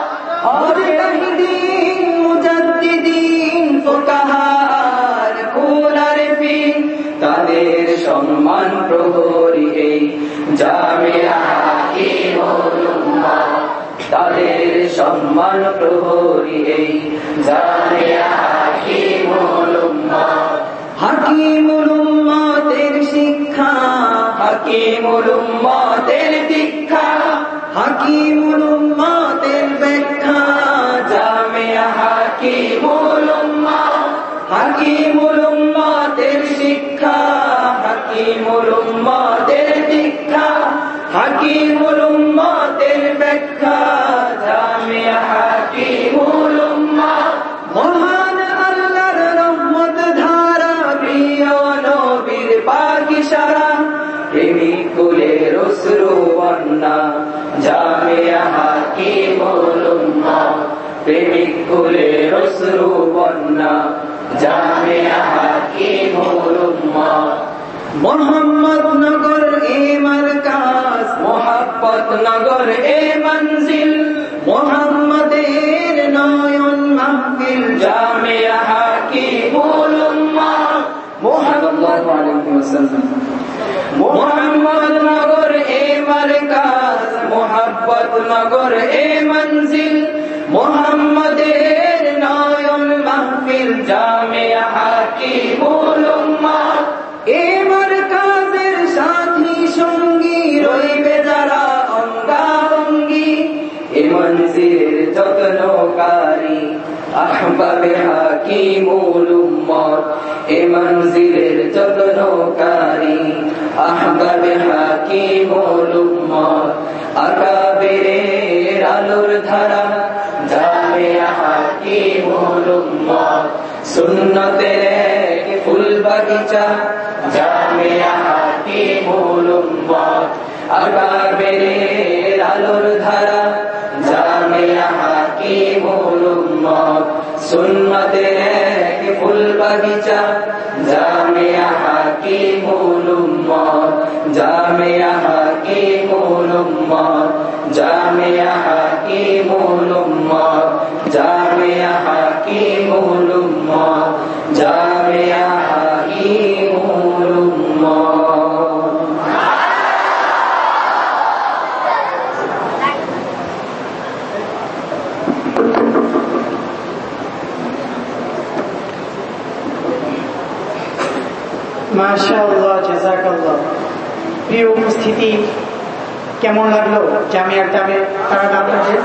মুজতাহিদিন, মুজাদ্দিদিন, ফুকাহার কুলার ফিন, তাদের সম্মান প্রহরী এই জামিয়া হাকিমুল উম্মত, তাদের সম্মান প্রহরী এই জামিয়া হাকিমুল উম্মত। হাকিমুল উম্মতের শিক্ষা, হাকিমুল উম্মতের দীক্ষা, হাকিমুল উম্মতের ব্যাখ্যা, জামিয়া হাকিমুল উম্মত। হাকিমুল উম্মতের শিক্ষা, হাকিমুল উম্মতের দীক্ষা, হাকিমুল উম্মতের ব্যাখ্যা, জামিয়া হাকিমুল উম্মত। মহান আল্লাহর রহমত ধারা, প্রিয় নবীর পাক ইশারা, প্রেমিক কুলের অশ্রু বন্যা, জামিয়া হাকিমুল উম্মত। প্রেমিক কুলের অশ্রু বন্যা, জামিয়া হাকিমুল উম্মত। মোহাম্মদ নগর এ মারকাজ, মোহাব্বত নগর এ মঞ্জিল, মোহাম্মদের নয়ন মাহফিল, জামিয়া হাকিমুল উম্মত। মুহাম্মদ আলাইহি ওয়াসাল্লাম। মোহাম্মদ নগর এ মারকাজ, মোহাব্বত নগর এ মঞ্জিল, মোহাম্মদের নয়ন মাহফিল, জামিয়া হাকিমুল উম্মত। এ মারকাজের সাথী সঙ্গী রইবে যারা অঙ্গাঙ্গী, এ মঞ্জিলের যত্নকারী, আহবাবে হাকিমুল উম্মত। এ মঞ্জিলের যত্নকারী, আহবাবে হাকিমুল উম্মত। আকাবেরের আলোর ধারা, জামিয়া হাকিমুল উম্মত। সুন্নতের এক ফুল বাগিচা, জামিয়া হাকিমুল উম্মত। আকাবেরের আলোর ধারা, জামিয়া হাকিমুল উম্মত। সুন্নতের এক ফুল বাগিচা, জামিয়া হাকিমুল উম্মত। জামিয়া হাকিমুল উম্মত, জামিয়া হাকিমুল উম্মত। জামিয়া হাকিমুল উম্মত, জামিয়া হাকিমুল উম্মত। মাশাআল্লাহ, জাযাকাল্লাহ। প্রিয় উপস্থিতি, কেমন লাগলো জামিয়ার দামের তারা আপনাদের?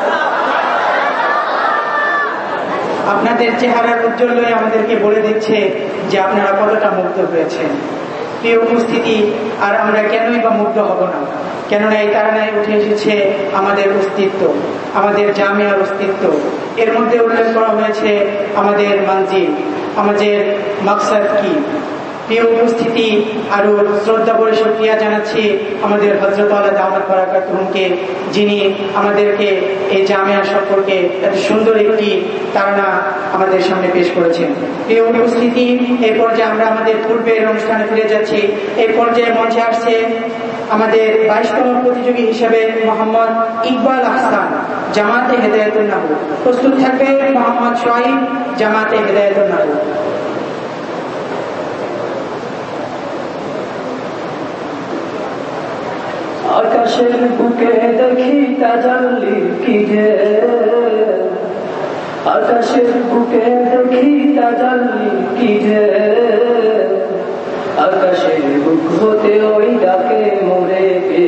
আপনাদের চেহারার উজ্জ্বলই আমাদেরকে বলে দিচ্ছে যে আপনারা কতটা মুগ্ধ হয়েছেন। প্রিয় উপস্থিতি, আর আমরা কেনই বা মুগ্ধ হব না? কেননা এই তারানায় উঠে এসেছে আমাদের অস্তিত্ব, আমাদের জামিয়ার অস্তিত্ব। এর মধ্যে উল্লেখ করা হয়েছে আমাদের মানজিল, আমাদের মাকসাদ কি। প্রিয় উপস্থিতি, আরো শ্রদ্ধা করে শুকরিয়া জানাচ্ছি আমাদের হযরত আলা দাওয়াত বারাকাতুহুমকে, যিনি আমাদেরকে এই জামিয়া সম্পর্কে এত সুন্দর একটি ধারণা আমাদের সামনে পেশ করেছেন। প্রিয় উপস্থিতি, এই পর্যায়ে আমরা আমাদের পূর্বের অনুষ্ঠানে ফিরে যাচ্ছি। এই পর্যায়ে মঞ্চে আসছে আমাদের 22তম প্রতিযোগী হিসেবে মোহাম্মদ ইকবাল আহসান, জামাতে হেদায়েতুন নাবুর। প্রস্তুত থাকবে মোহাম্মদ সোহাইব, জামাতে হেদায়েতুন নাবুর। আকাশের বুকে দেখি তাজাল্লি কি যে, আকাশের বুকে দেখি তাজাল্লি কি যে, আকাশের বুক হতে ওই ডাকে মোরে কে,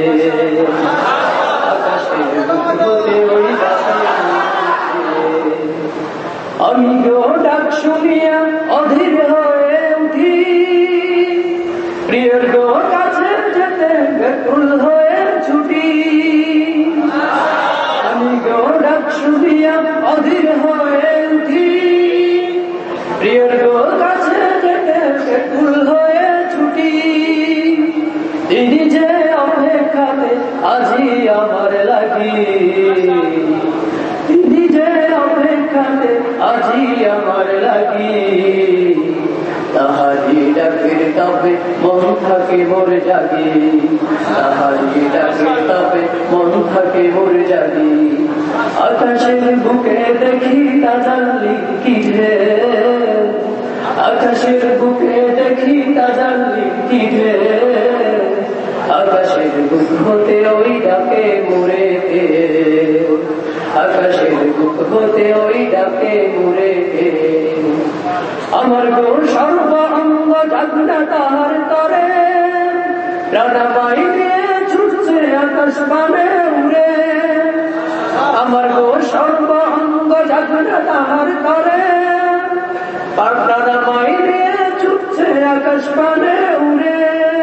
আকাশের বুক হতে ওই ডাকে মোরে কে। আমি গো ডাক শুনিয়া অধীর হয়ে উঠি, প্রিয়র গো কাছে যেতে ব্যাকুল হয়ে ছুটি। আমি গো ডাক শুনিয়া অধীর হয়ে উঠি, প্রিয়র গো কাছে যেতে ব্যাকুল হয়ে ছুটি। তিনি যে অপেক্ষাতে আজি আমার লাগি, তিনি যে অপেক্ষাতে আজি আমার লাগি। তাহারি ডাকের তবে মন থাকে মোর জাগি, তাহারি ডাকের তবে মন থাকে মোর জাগি। আকাশের বুকে দেখি তাজাল্লি কি যে, আকাশের বুকে দেখি তাজাল্লি কি যে, আকাশের বুক হতে ওই ডাকে মোরে কে, আকাশের বুক হতে ওই ডাকে মোরে কে। আমার গো সর্ব অঙ্গ জাগনা তাহার তরে, প্রাণামাই নিয়ে ছুটছে আকাশ পানে উড়ে। আমার গো সর্ব অঙ্গ জাগনা তাহার তরে, প্রাণামাই নিয়ে ছুটছে আকাশ পানে উড়ে।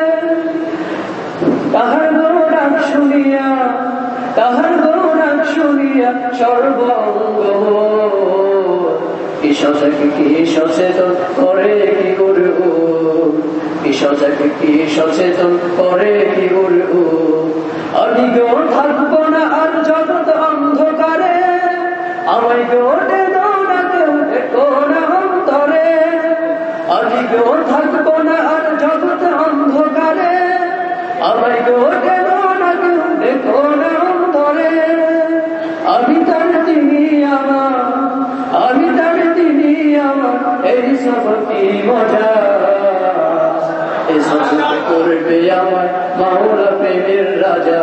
তাহার গো ডাক শুনিয়া, তাহার গো ডাক শুনিয়া সর্ব অঙ্গ কি সচেতন করে কি করব, কি সচেতন করে কি করব। আমি গো থাকবো না আর জগৎ অন্ধকারে, আমায় গো টেনো না কেউ দেখো না অন্তরে। আমি গো থাকবো না আর জগৎ অন্ধকারে, আমায় গো টেনো না কেউ দেখো না অন্তরে। আমি তার তিনি আমার, আমি তার তিনি আমার, এই সব কি মজা। এই সব করবে আমার মাওলা প্রেমের রাজা,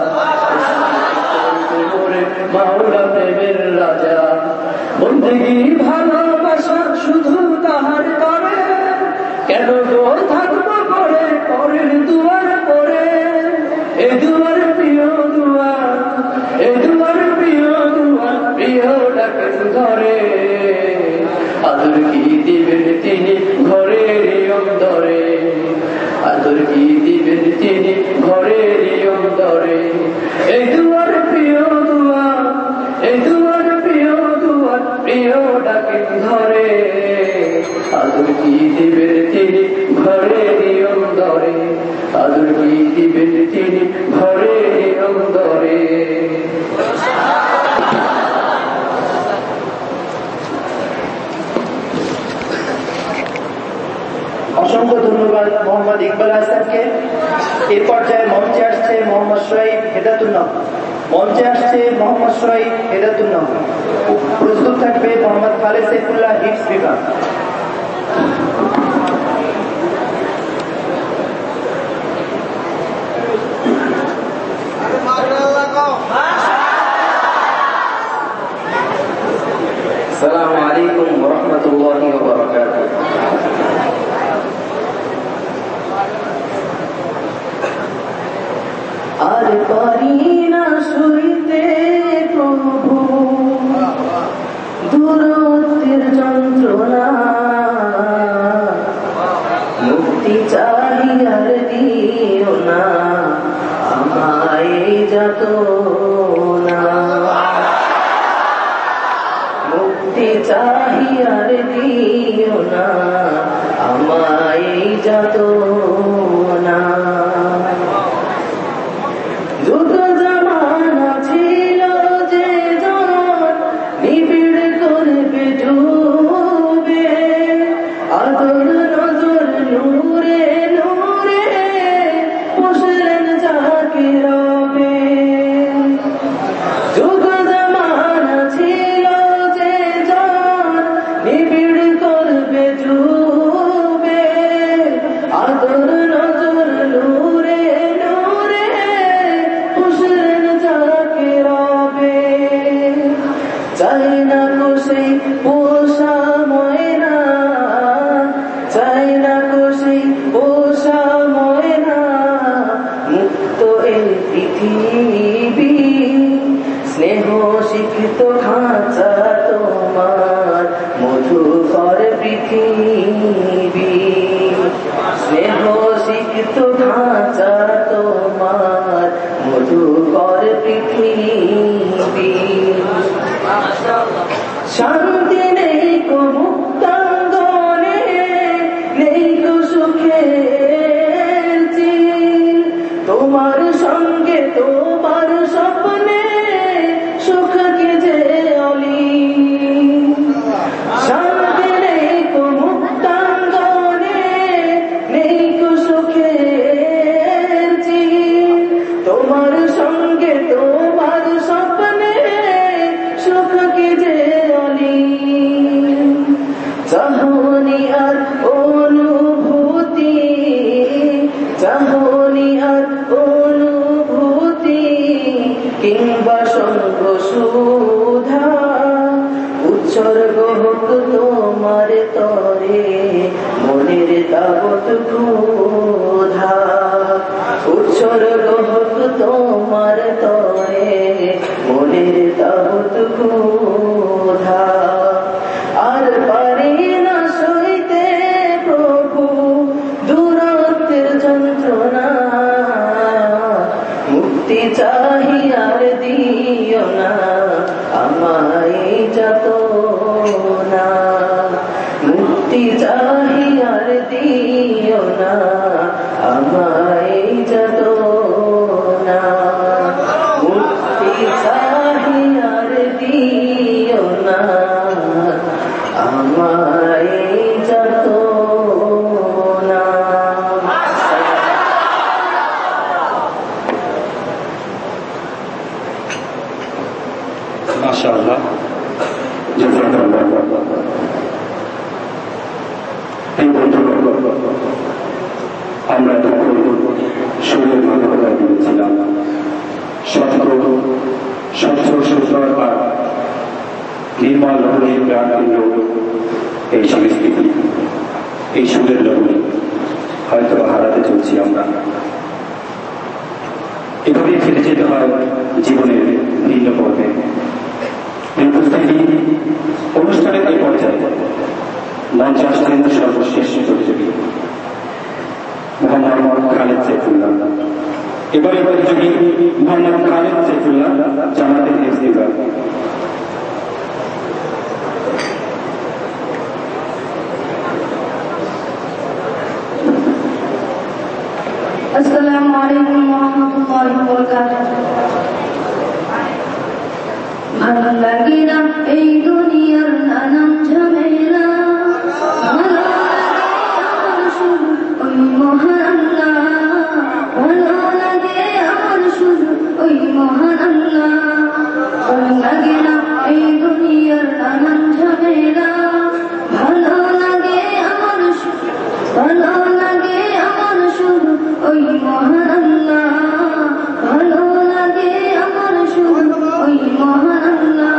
মাওলা প্রেমের রাজা। বন্দেগী ভালোবাসা শুধু তাহার করে, কেন গো থাকবো পরে পরের দুয়ার পরে। এ দুয়ার প্রিয় দুয়ার, এ দুয়ার প্রিয় দুয়ার, প্রিয় ডাকে ধরে। আদর কি দিবেন তিনি ঘরের অন্তরে, আদর কি দিবেন তিনি ঘরের অন্তরে। এই দুয়ার প্রিয় দুয়ার, এই দুয়ার প্রিয় দুয়ার, প্রিয় ডাকে ধরে। আদর কি দিবেন তিনি ঘরের অন্তরে, আদর কি দিবেন তিনি ঘরের অন্তরে। অসংখ্য ধন্যবাদ মোহাম্মদ ইকবাল হাসানকে। এই পর্যায়ে মঞ্চে আসছে মোহাম্মদ সোহাইব হেদায়েতুন নাবুর, মঞ্চে আসছে মোহাম্মদ সোহাইব হেদায়েতুন নাবুর। প্রস্তুত থাকবে মোহাম্মদ খালেদ সাইফুল্লাহ, হিফজ বিভাগ। আসসালামু আলাইকুম ওয়া রাহমাতুল্লাহি ওয়া বারাকাতুহু। আর পারি না সইতে প্রভু দূরত্বের যন্ত্রণা, মুক্তি চাই আর দিও না আমায় যাতনা, মুক্তি চাই আর দিও না আমায় নিবিড় করবে ডুবে আদর নজর নূরে নূরে হুসেন যাকে রবে চাই না গো সেই পোষা ময়না চাই না গো সেই পোষা ময়না মুক্ত এই পৃথিবী স্নেহ শিক্ষিত খাঁচা তোমার মধুকর পৃথিবী স্নেহ শিক্ষিত খাঁচা তোমার মধুকর পৃথিবী শান্তি নেই কো মুক্তাঙ্গনে নেই কো সুখের চিল তোমার সঙ্গে তোমার স্বপ্নে সুখ কে যে অলি শান্তি নেই কো মুক্তাঙ্গনে নেই কো সুখের চিল তোমার সঙ্গে তোমার স্বপ্নে সুখ কে যে অলি চাহনি আর অনুভূতি চাহনি আর অনুভূতি কিংবা সঙ্গ সুধা উৎসর্গ হোক তোমার তরে মনের তাবৎ ক্ষুধা উৎসর্গ হোক তোমার তরে মনের তাবৎ ক্ষুধা আর পারি না সইতে প্রভু দূরত্বের যন্ত্রণা মুক্তি চাহি আর দিও না আমায় যত না মুক্তি চাহি আর দিও না আমায় যত না মুক্তি চাহি আর দিও না আমায় যত না মাশাআল্লাহ আমরা তখন সুরের মানবতা দিয়েছিলাম স্বচ্ছ সুন্দর আর নির্মল লহরী প্রাণীর এই সংস্কৃতি এই সুরের লহরী হয়তো হারাতে চলছি আমরা এভাবেই ফিরে যেতে হয় জীবনের ভিন্ন পথে উপস্থিতি অনুষ্ঠানের এই পর্যায়ে মঞ্চে আসছেন সর্বশেষ প্রতিযোগী মোহাম্মদ খালেদ সাইফুল্লাহ এবারে প্রতিযোগী মোহাম্মদ খালেদ সাইফুল্লাহ জামাতের হিফজ বিভাগ আসসালামু আলাইকুম ওয়া রাহমাতুল্লাহি ওয়া বারাকাতুহু ভালো লাগে না এই দুনিয়ার নানান ঝামেলা ভালো লাগে আমার শুধু ওই মহান আল্লাহ ভালো লাগে আমার শুধু ওই মহান আল্লাহ ভালো লাগে না এই দুনিয়ার নানান ঝামেলা ভালো লাগে আমার শুধু ভালো লাগে আমার শুধু ওই মহান আল্লাহ ভালো লাগে আমার শুধু ওই মহান আল্লাহ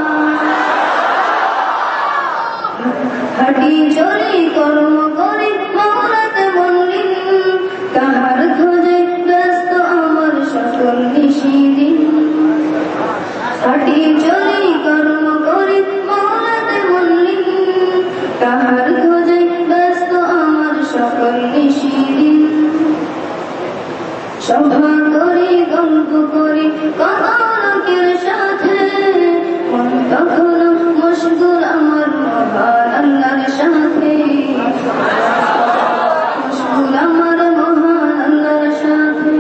হাঁটি চলি কর্ম করি মৌলাতে বললেন তাহার খোঁজে ব্যস্ত আমার সকল নিশিদিন হাঁটি চলি কর্ম করি মৌলাতে বললেন তাহার খোঁজে ব্যস্ত আমার সকল নিশিদিন সভা করি গল্প করি কত লোকের সাথে মন তখন মশগুল আমার মহান আল্লাহর সাথে মশগুল আমার মহান আল্লাহর সাথে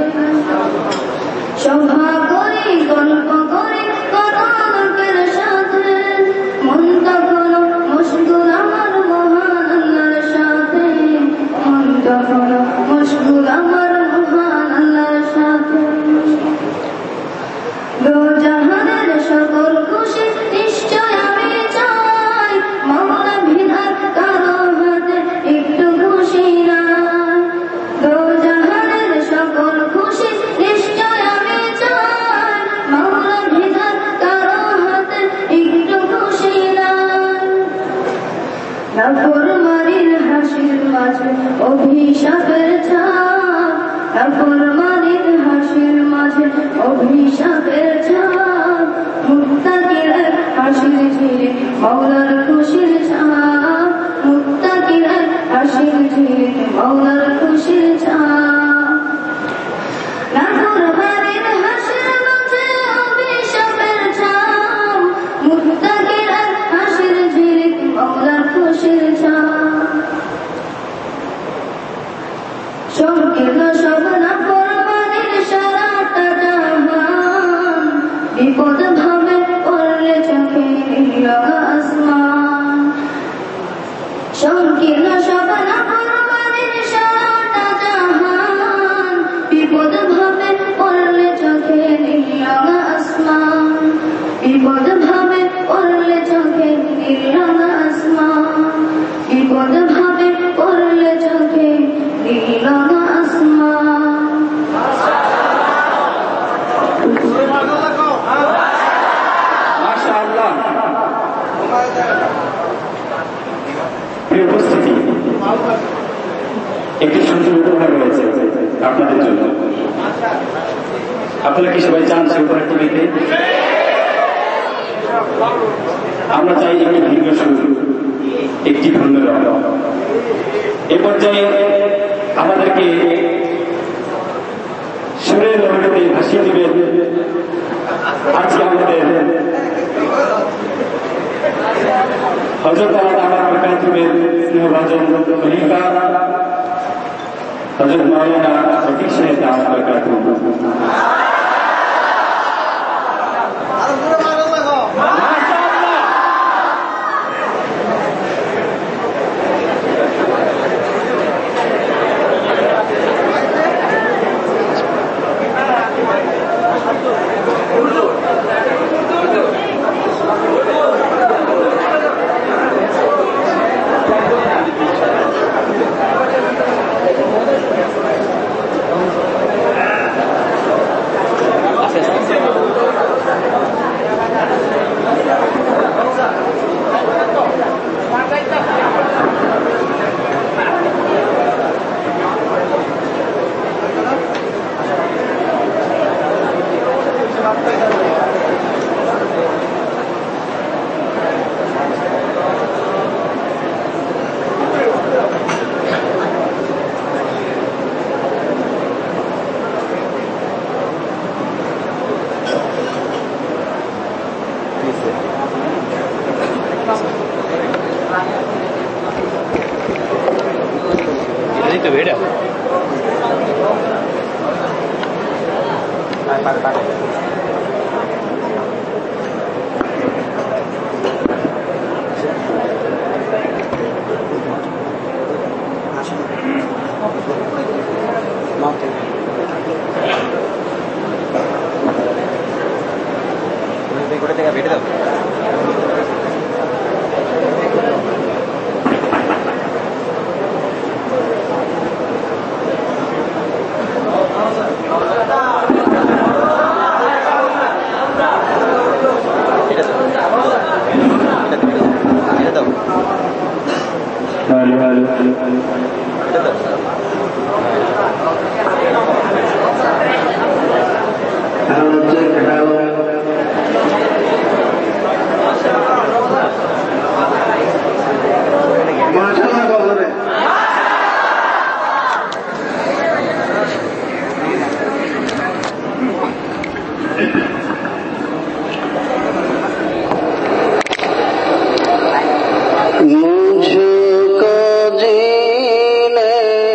সভা করি গল্প করি কত লোকের সাথে মন তখন মশগুল আমার মহান আল্লাহর সাথে মন তখন মশগুল আমার মহান আল্লাহর সাথে দো জাহানের নাফরমানির হাসির মাঝে অভিশাপের ছাপ, নাফরমানির হাসির মাঝে অভিশাপের ছাপ, মুত্তাকিদের হাসির ঝিরে মাওলার খুশির ছাপ, মুত্তাকিদের হাসির ঝিরে মাওলার খুশির ছাপ। নাফরমানির হাসির মাঝে অভিশাপের ছাপ, মুত্তাকিদের হাসির ঝিরে মাওলার খুশির ছাপ। সংকীর্ণ সব নাফরমানির সারাটা জাহান, বিপদ ভাবে পড়লে চোখে নীল আসমান। সংকীর্ণ সব নাফরমানির সারাটা জাহান, বিপদ ভাবে পড়লে চোখে নীল আসমান, বিপদ ভাবে পড়লে চোখে নীল আসমান, বিপদ ভাবে পড়লে চোখে নীল আসমান। মাশাআল্লাহ। প্রিয় উপস্থিতি, একটি সুন্দর উপহার রয়েছে আপনাদের জন্য। আপনারা কি সবাই চান সেই উপহারটি পেতে? আমরা চাই একটি ভিন্ন সুর, একটি ভিন্ন রং। এ পর্যায়ে আমাদেরকে সুরের লহরীতে ভাসিয়ে দিবেন আজকে আমাদের হযরত আল্লাহ বরকাতুহুর স্নেহভাজন খলিফা হযরত মাওলানা রফিক সাহেব দাওয়াত বরকাতুহু। मुझको जीने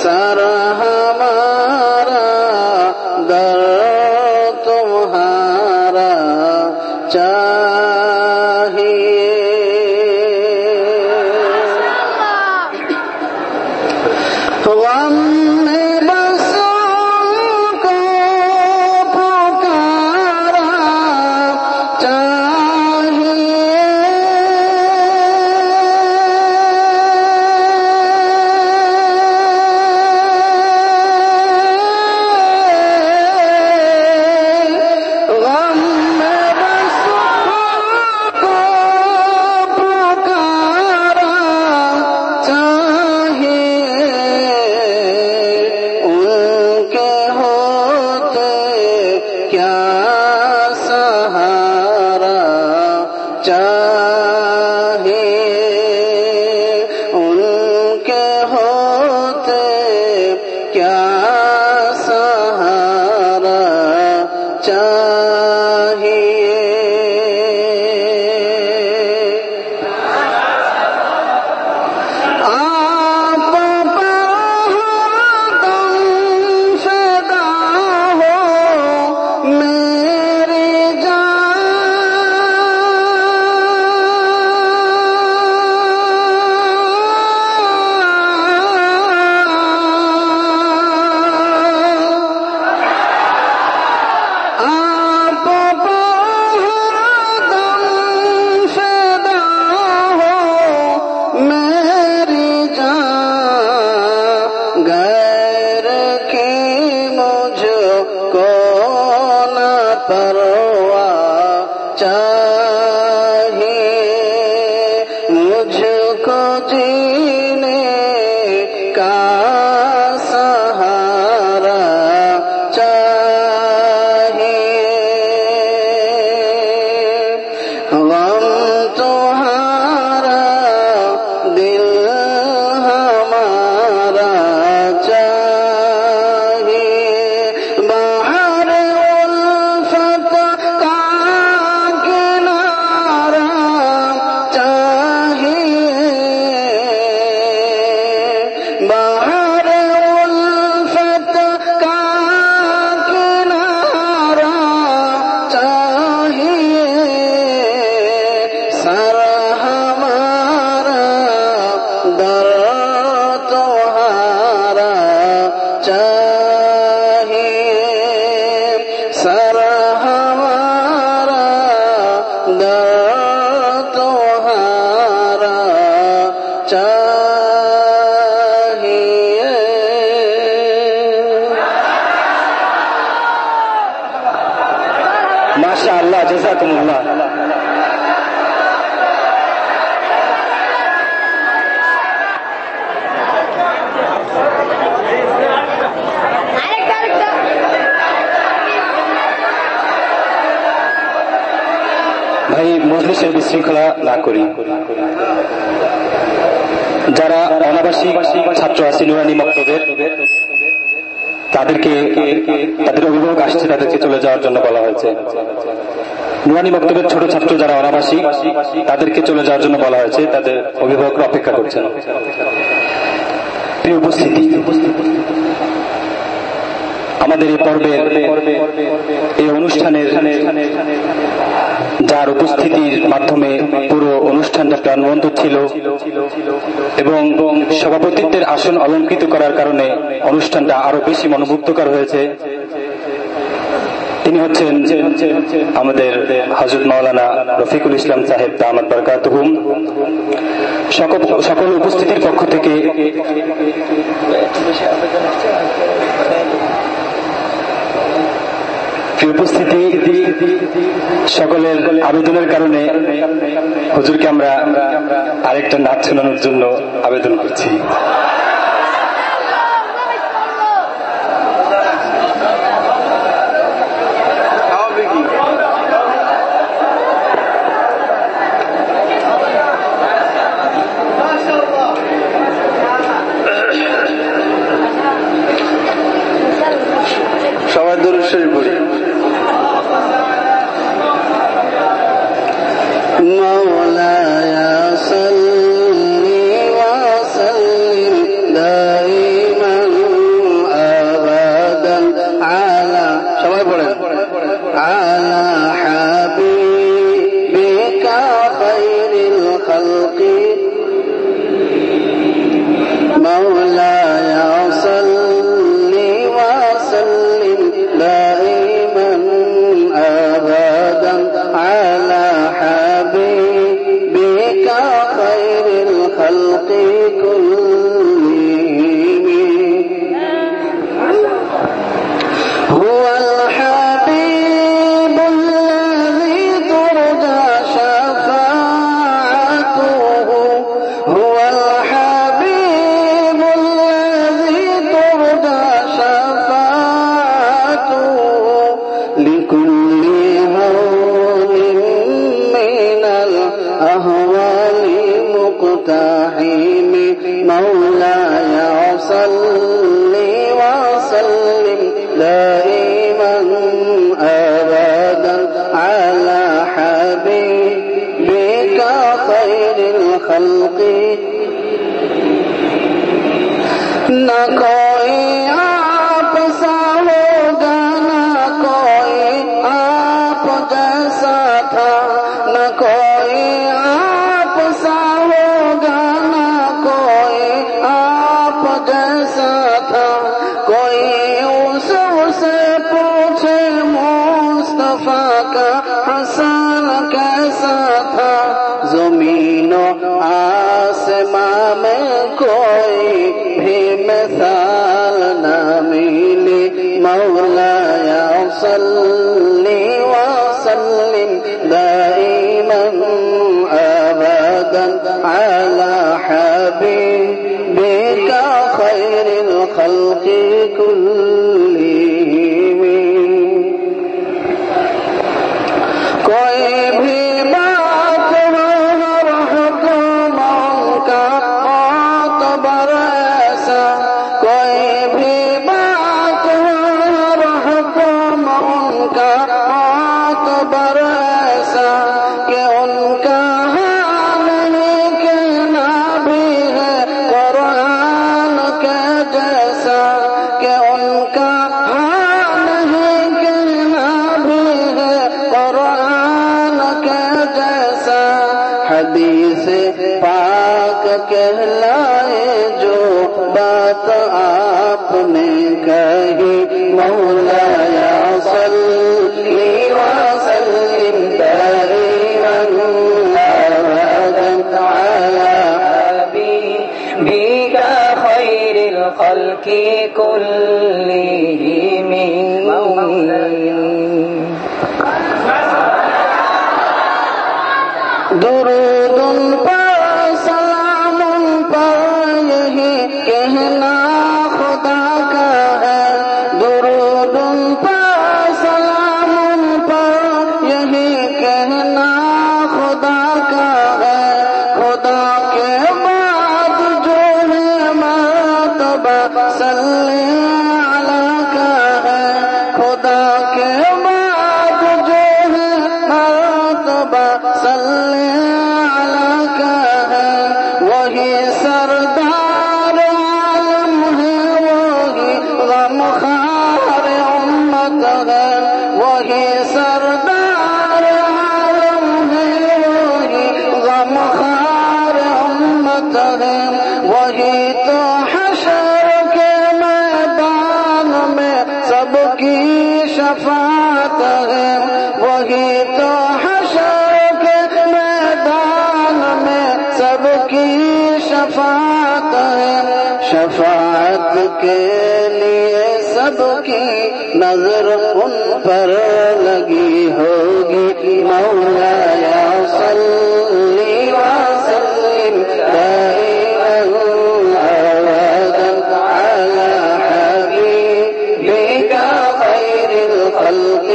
سر ہمارا در تمہارا چاہیے غم میں بس کو پکارا چاہیے غم میں بس کو پکارا چاہیے ان کے ہوتے کیا سہارا چاہیے ان کے ہوتے کیا سہارا چاہیے آپ پر دم فدا ہو میری آپ پر دم فدا ہو میری جان غیر کی مجھ کو نہ پرواہ چاہیے مجھ کو جینے کا سہارا چاہیے غم تمہارا دل ہمارا چاہیے باہر الفت کا کنارہ چاہیے باہر الفت کا کنارہ چاہیے سر ہمارا در تمہارا چاہیے سر ہمارا در تمہارا چاہیے ماشاء اللہ جزاکم اللہ. ভাই মজলিসের বিশৃঙ্খলা না করি যারা অনাবাসিক ছাত্র আছে নুরানি মক্তবের তাদেরকে তাদের অভিভাবক আসছে তাদেরকে চলে যাওয়ার জন্য বলা হয়েছে নুরানি মক্তবের ছোট ছাত্র যারা অনাবাসিক তাদেরকে চলে যাওয়ার জন্য বলা হয়েছে তাদের অভিভাবকরা অপেক্ষা করছেন প্রিয় উপস্থিতি আমাদের এই পর্বের এই অনুষ্ঠানের যার উপস্থিতির মাধ্যমে পুরো অনুষ্ঠানটা প্রাণবন্ত ছিল এবং সভাপতিত্বের আসন অলঙ্কৃত করার কারণে অনুষ্ঠানটা আরো বেশি মনোমুগ্ধকর হয়েছে তিনি হচ্ছেন আমাদের হযরত মাওলানা রফিকুল ইসলাম সাহেব দামাত বরকাতুহুম সকল উপস্থিতির পক্ষ থেকে উপস্থিতি সকলের আবেদনের কারণে হুজুরকে আমরা আরেকটা নাচ শোনানোর জন্য আবেদন করছি সবাই দরুদ শরীফ পড়ি مولاي صل وسلم دائما کا حسن کیسا تھا زمین و آسماں میں کوئی بھی مثال نہ ملی مولایا صلی وسلم دائما ابدا على حبيبك خير الخلق كلهم کوئی بھی بات رحمتوں کا معتبر ایسا کوئی بھی بات رحمتوں کا معتبر ایسا کہ ان کا حال نہیں کہنا بھی ہے قرآن کے جیسا کہ ان کا حال نہیں کہنا بھی ہے قرآن کے جیسا حدیث پاک کہلائے جو بات آپ نے کہی مولایا صلی وسلم دائما ابدا على حبيبك خير الخلق كلهم درود پر سلام پر یہی کہنا خدا کا ہے درود پر سلام پر یہی کہنا خدا کا ہے خدا کے بعد جو ہے مرتبہ صلی علیہ کا ہے خدا کے بعد جو ہے مرتبہ صلی وہی سردار عالم ہے وہی غمخوار امت ہے وہی سردار عالم ہے وہی غمخوار امت ہے وہی تو حشر کے میدان میں سب کی شفاعت ہے وہی تو حشر کے میدان میں سب کی شفاعت ہے شفاعت کے لیے سب کی نظر ان پر لگی ہوگی مولایا صلی وسلم دائما ابدا على حبيبك خير الخلق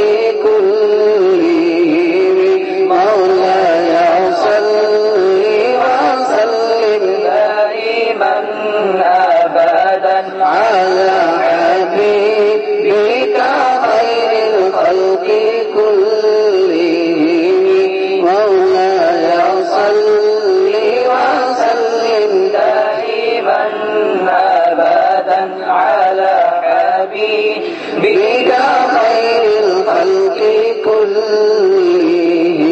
كلهم مولایا صلی وسلم دائما ابدا على حبيبك خير الخلق كلهم مولایا صلی وسلم دائما ابدا على حبيبك خير الخلق كلهم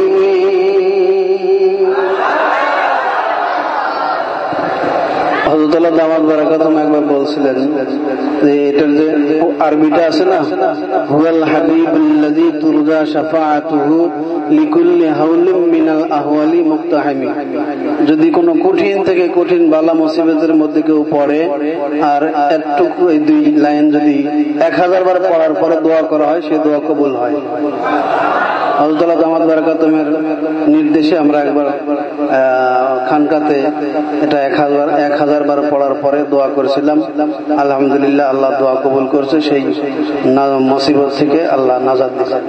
হযরতুল্লাহ দামাত বারাকাতুহু একবার বলছিলেন যে এটার যে আরবিটা আছে না হুয়াল হাবিবুল্লাযী তুরজা শাফাআতুহু লিকুল্লি হাওলিন মিনাল আহওয়ালি মুক্তাহিমি যদি কোনো কঠিন থেকে কঠিন বালা মুসিবতের মধ্যে কেউ পড়ে আর একটু এই দুই লাইন যদি 1000 বার পড়ার পরে দোয়া করা হয় সেই দোয়া কবুল হয় হযরতুল্লাহ দামাত বারাকাতুহুর নির্দেশে আমরা একবার খানকাতে এটা 1000 বার পড়ার পরে দোয়া করেছিলাম আলহামদুলিল্লাহ আল্লাহ দোয়া কবুল করছে সেই মুসিবত থেকে আল্লাহ নাজাত দিয়েছেন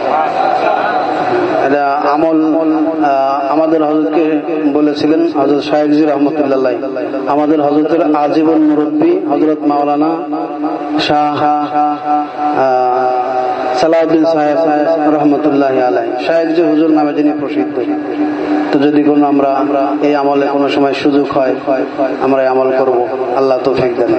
এটা আমল আমাদের হযরতকে বলেছিলেন হযরত শাইখজি রহমাতুল্লাহ আমাদের হযরতের আজীবন মুরব্বী হযরত মাওলানা শাহ সালাউদ্দিন সাহেব রহমতুল্লাহ আলাইহি শাইখজি হুজুর নামে যিনি প্রসিদ্ধ তো যদি কোনো আমরা এই আমলে কোনো সময় সুযোগ হয় আমরা এই আমল করব আল্লাহ তৌফিক দেন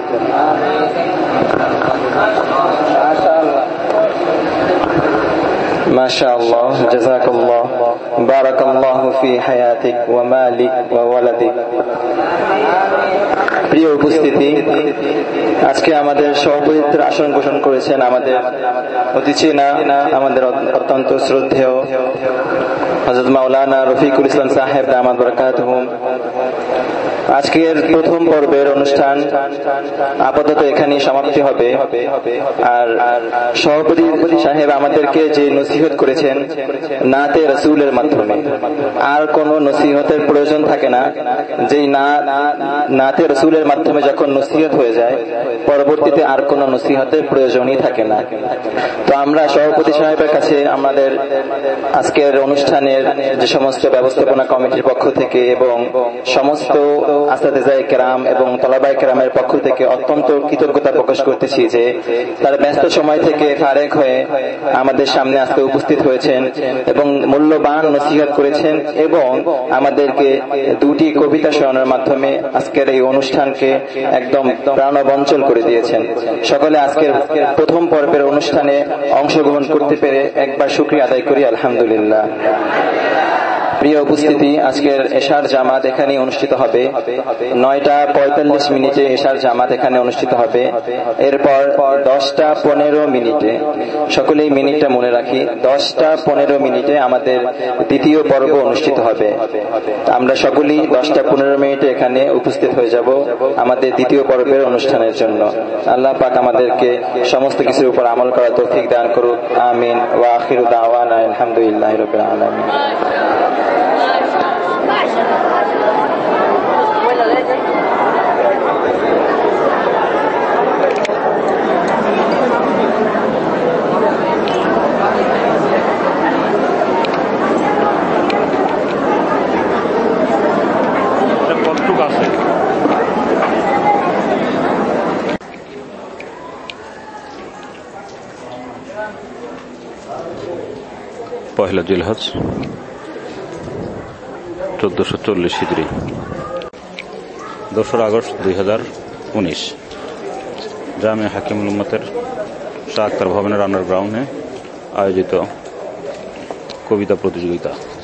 মাশাআল্লাহ জাযাকাল্লাহ বারাকাল্লাহু ফি হায়াতিক ওয়া মালিক ওয়া ওয়ালাদিক প্রিয় উপস্থিতি, আজকে আমাদের সভাপতিত্বের আসন পোষণ করেছেন আমাদের অতি চেনা, আমাদের অত্যন্ত শ্রদ্ধেয় হযরত মাওলানা রফিকুল ইসলাম সাহেব দামাত বরকাতুহুম। আজকের প্রথম পর্বের অনুষ্ঠান আপাতত এখানেই সমাপ্তি হবে। আর সভাপতি সাহেব আমাদেরকে যে নসিহত করেছেন নাতে রাসূলের মাধ্যমে, আর কোনো নসিহতের প্রয়োজন থাকে না। যেই নাতে রাসূলের মাধ্যমে যখন নসিহত হয়ে যায়, পরবর্তীতে আর কোনো নসিহতের প্রয়োজনই থাকে না। তো আমরা সভাপতি সাহেবের কাছে আমাদের আজকের অনুষ্ঠানের যে সমস্ত ব্যবস্থাপনা কমিটির পক্ষ থেকে এবং সমস্ত আসাতিজায়ে কেরাম এবং তলাবায়ে কেরামের পক্ষ থেকে অত্যন্ত কৃতজ্ঞতা প্রকাশ করতেছি যে তার ব্যস্ত সময় থেকে ফারেক হয়ে আমাদের সামনে আজকে উপস্থিত হয়েছেন এবং মূল্যবান নসিহত করেছেন এবং আমাদেরকে দুটি কবিতা শোনানোর মাধ্যমে আজকের এই অনুষ্ঠানকে একদম প্রাণবঞ্চল করে দিয়েছেন। সকলে আজকের প্রথম পর্বের অনুষ্ঠানে অংশগ্রহণ করতে পেরে একবার শুকরিয়া আদায় করি, আলহামদুলিল্লাহ। প্রিয় উপস্থিতি, আজকের এশার জামাত এখানে অনুষ্ঠিত হবে। 9:45 এশার জামাত এখানে অনুষ্ঠিত হবে। এরপর 10:15 সকলেই মিনিটটা মনে রাখি, 10:15 আমাদের দ্বিতীয় পর্ব অনুষ্ঠিত হবে। আমরা সকলেই 10:15 এখানে উপস্থিত হয়ে যাব আমাদের দ্বিতীয় পর্বের অনুষ্ঠানের জন্য। আল্লাহ পাক আমাদেরকে সমস্ত কিছুর উপর আমল করার তৌফিক দান করুক, আমিন। ওয়া আখিরু দাওয়ানা আলহামদুলিল্লাহি রাব্বিল আলামিন। পহেলা জিলহজ 1440 হিজরি, 2 আগস্ট 2019 জামিয়া হাকিমুল উম্মতের শাহ আখতার ভবনের আন্ডারগ্রাউন্ডে আয়োজিত কবিতা প্রতিযোগিতা।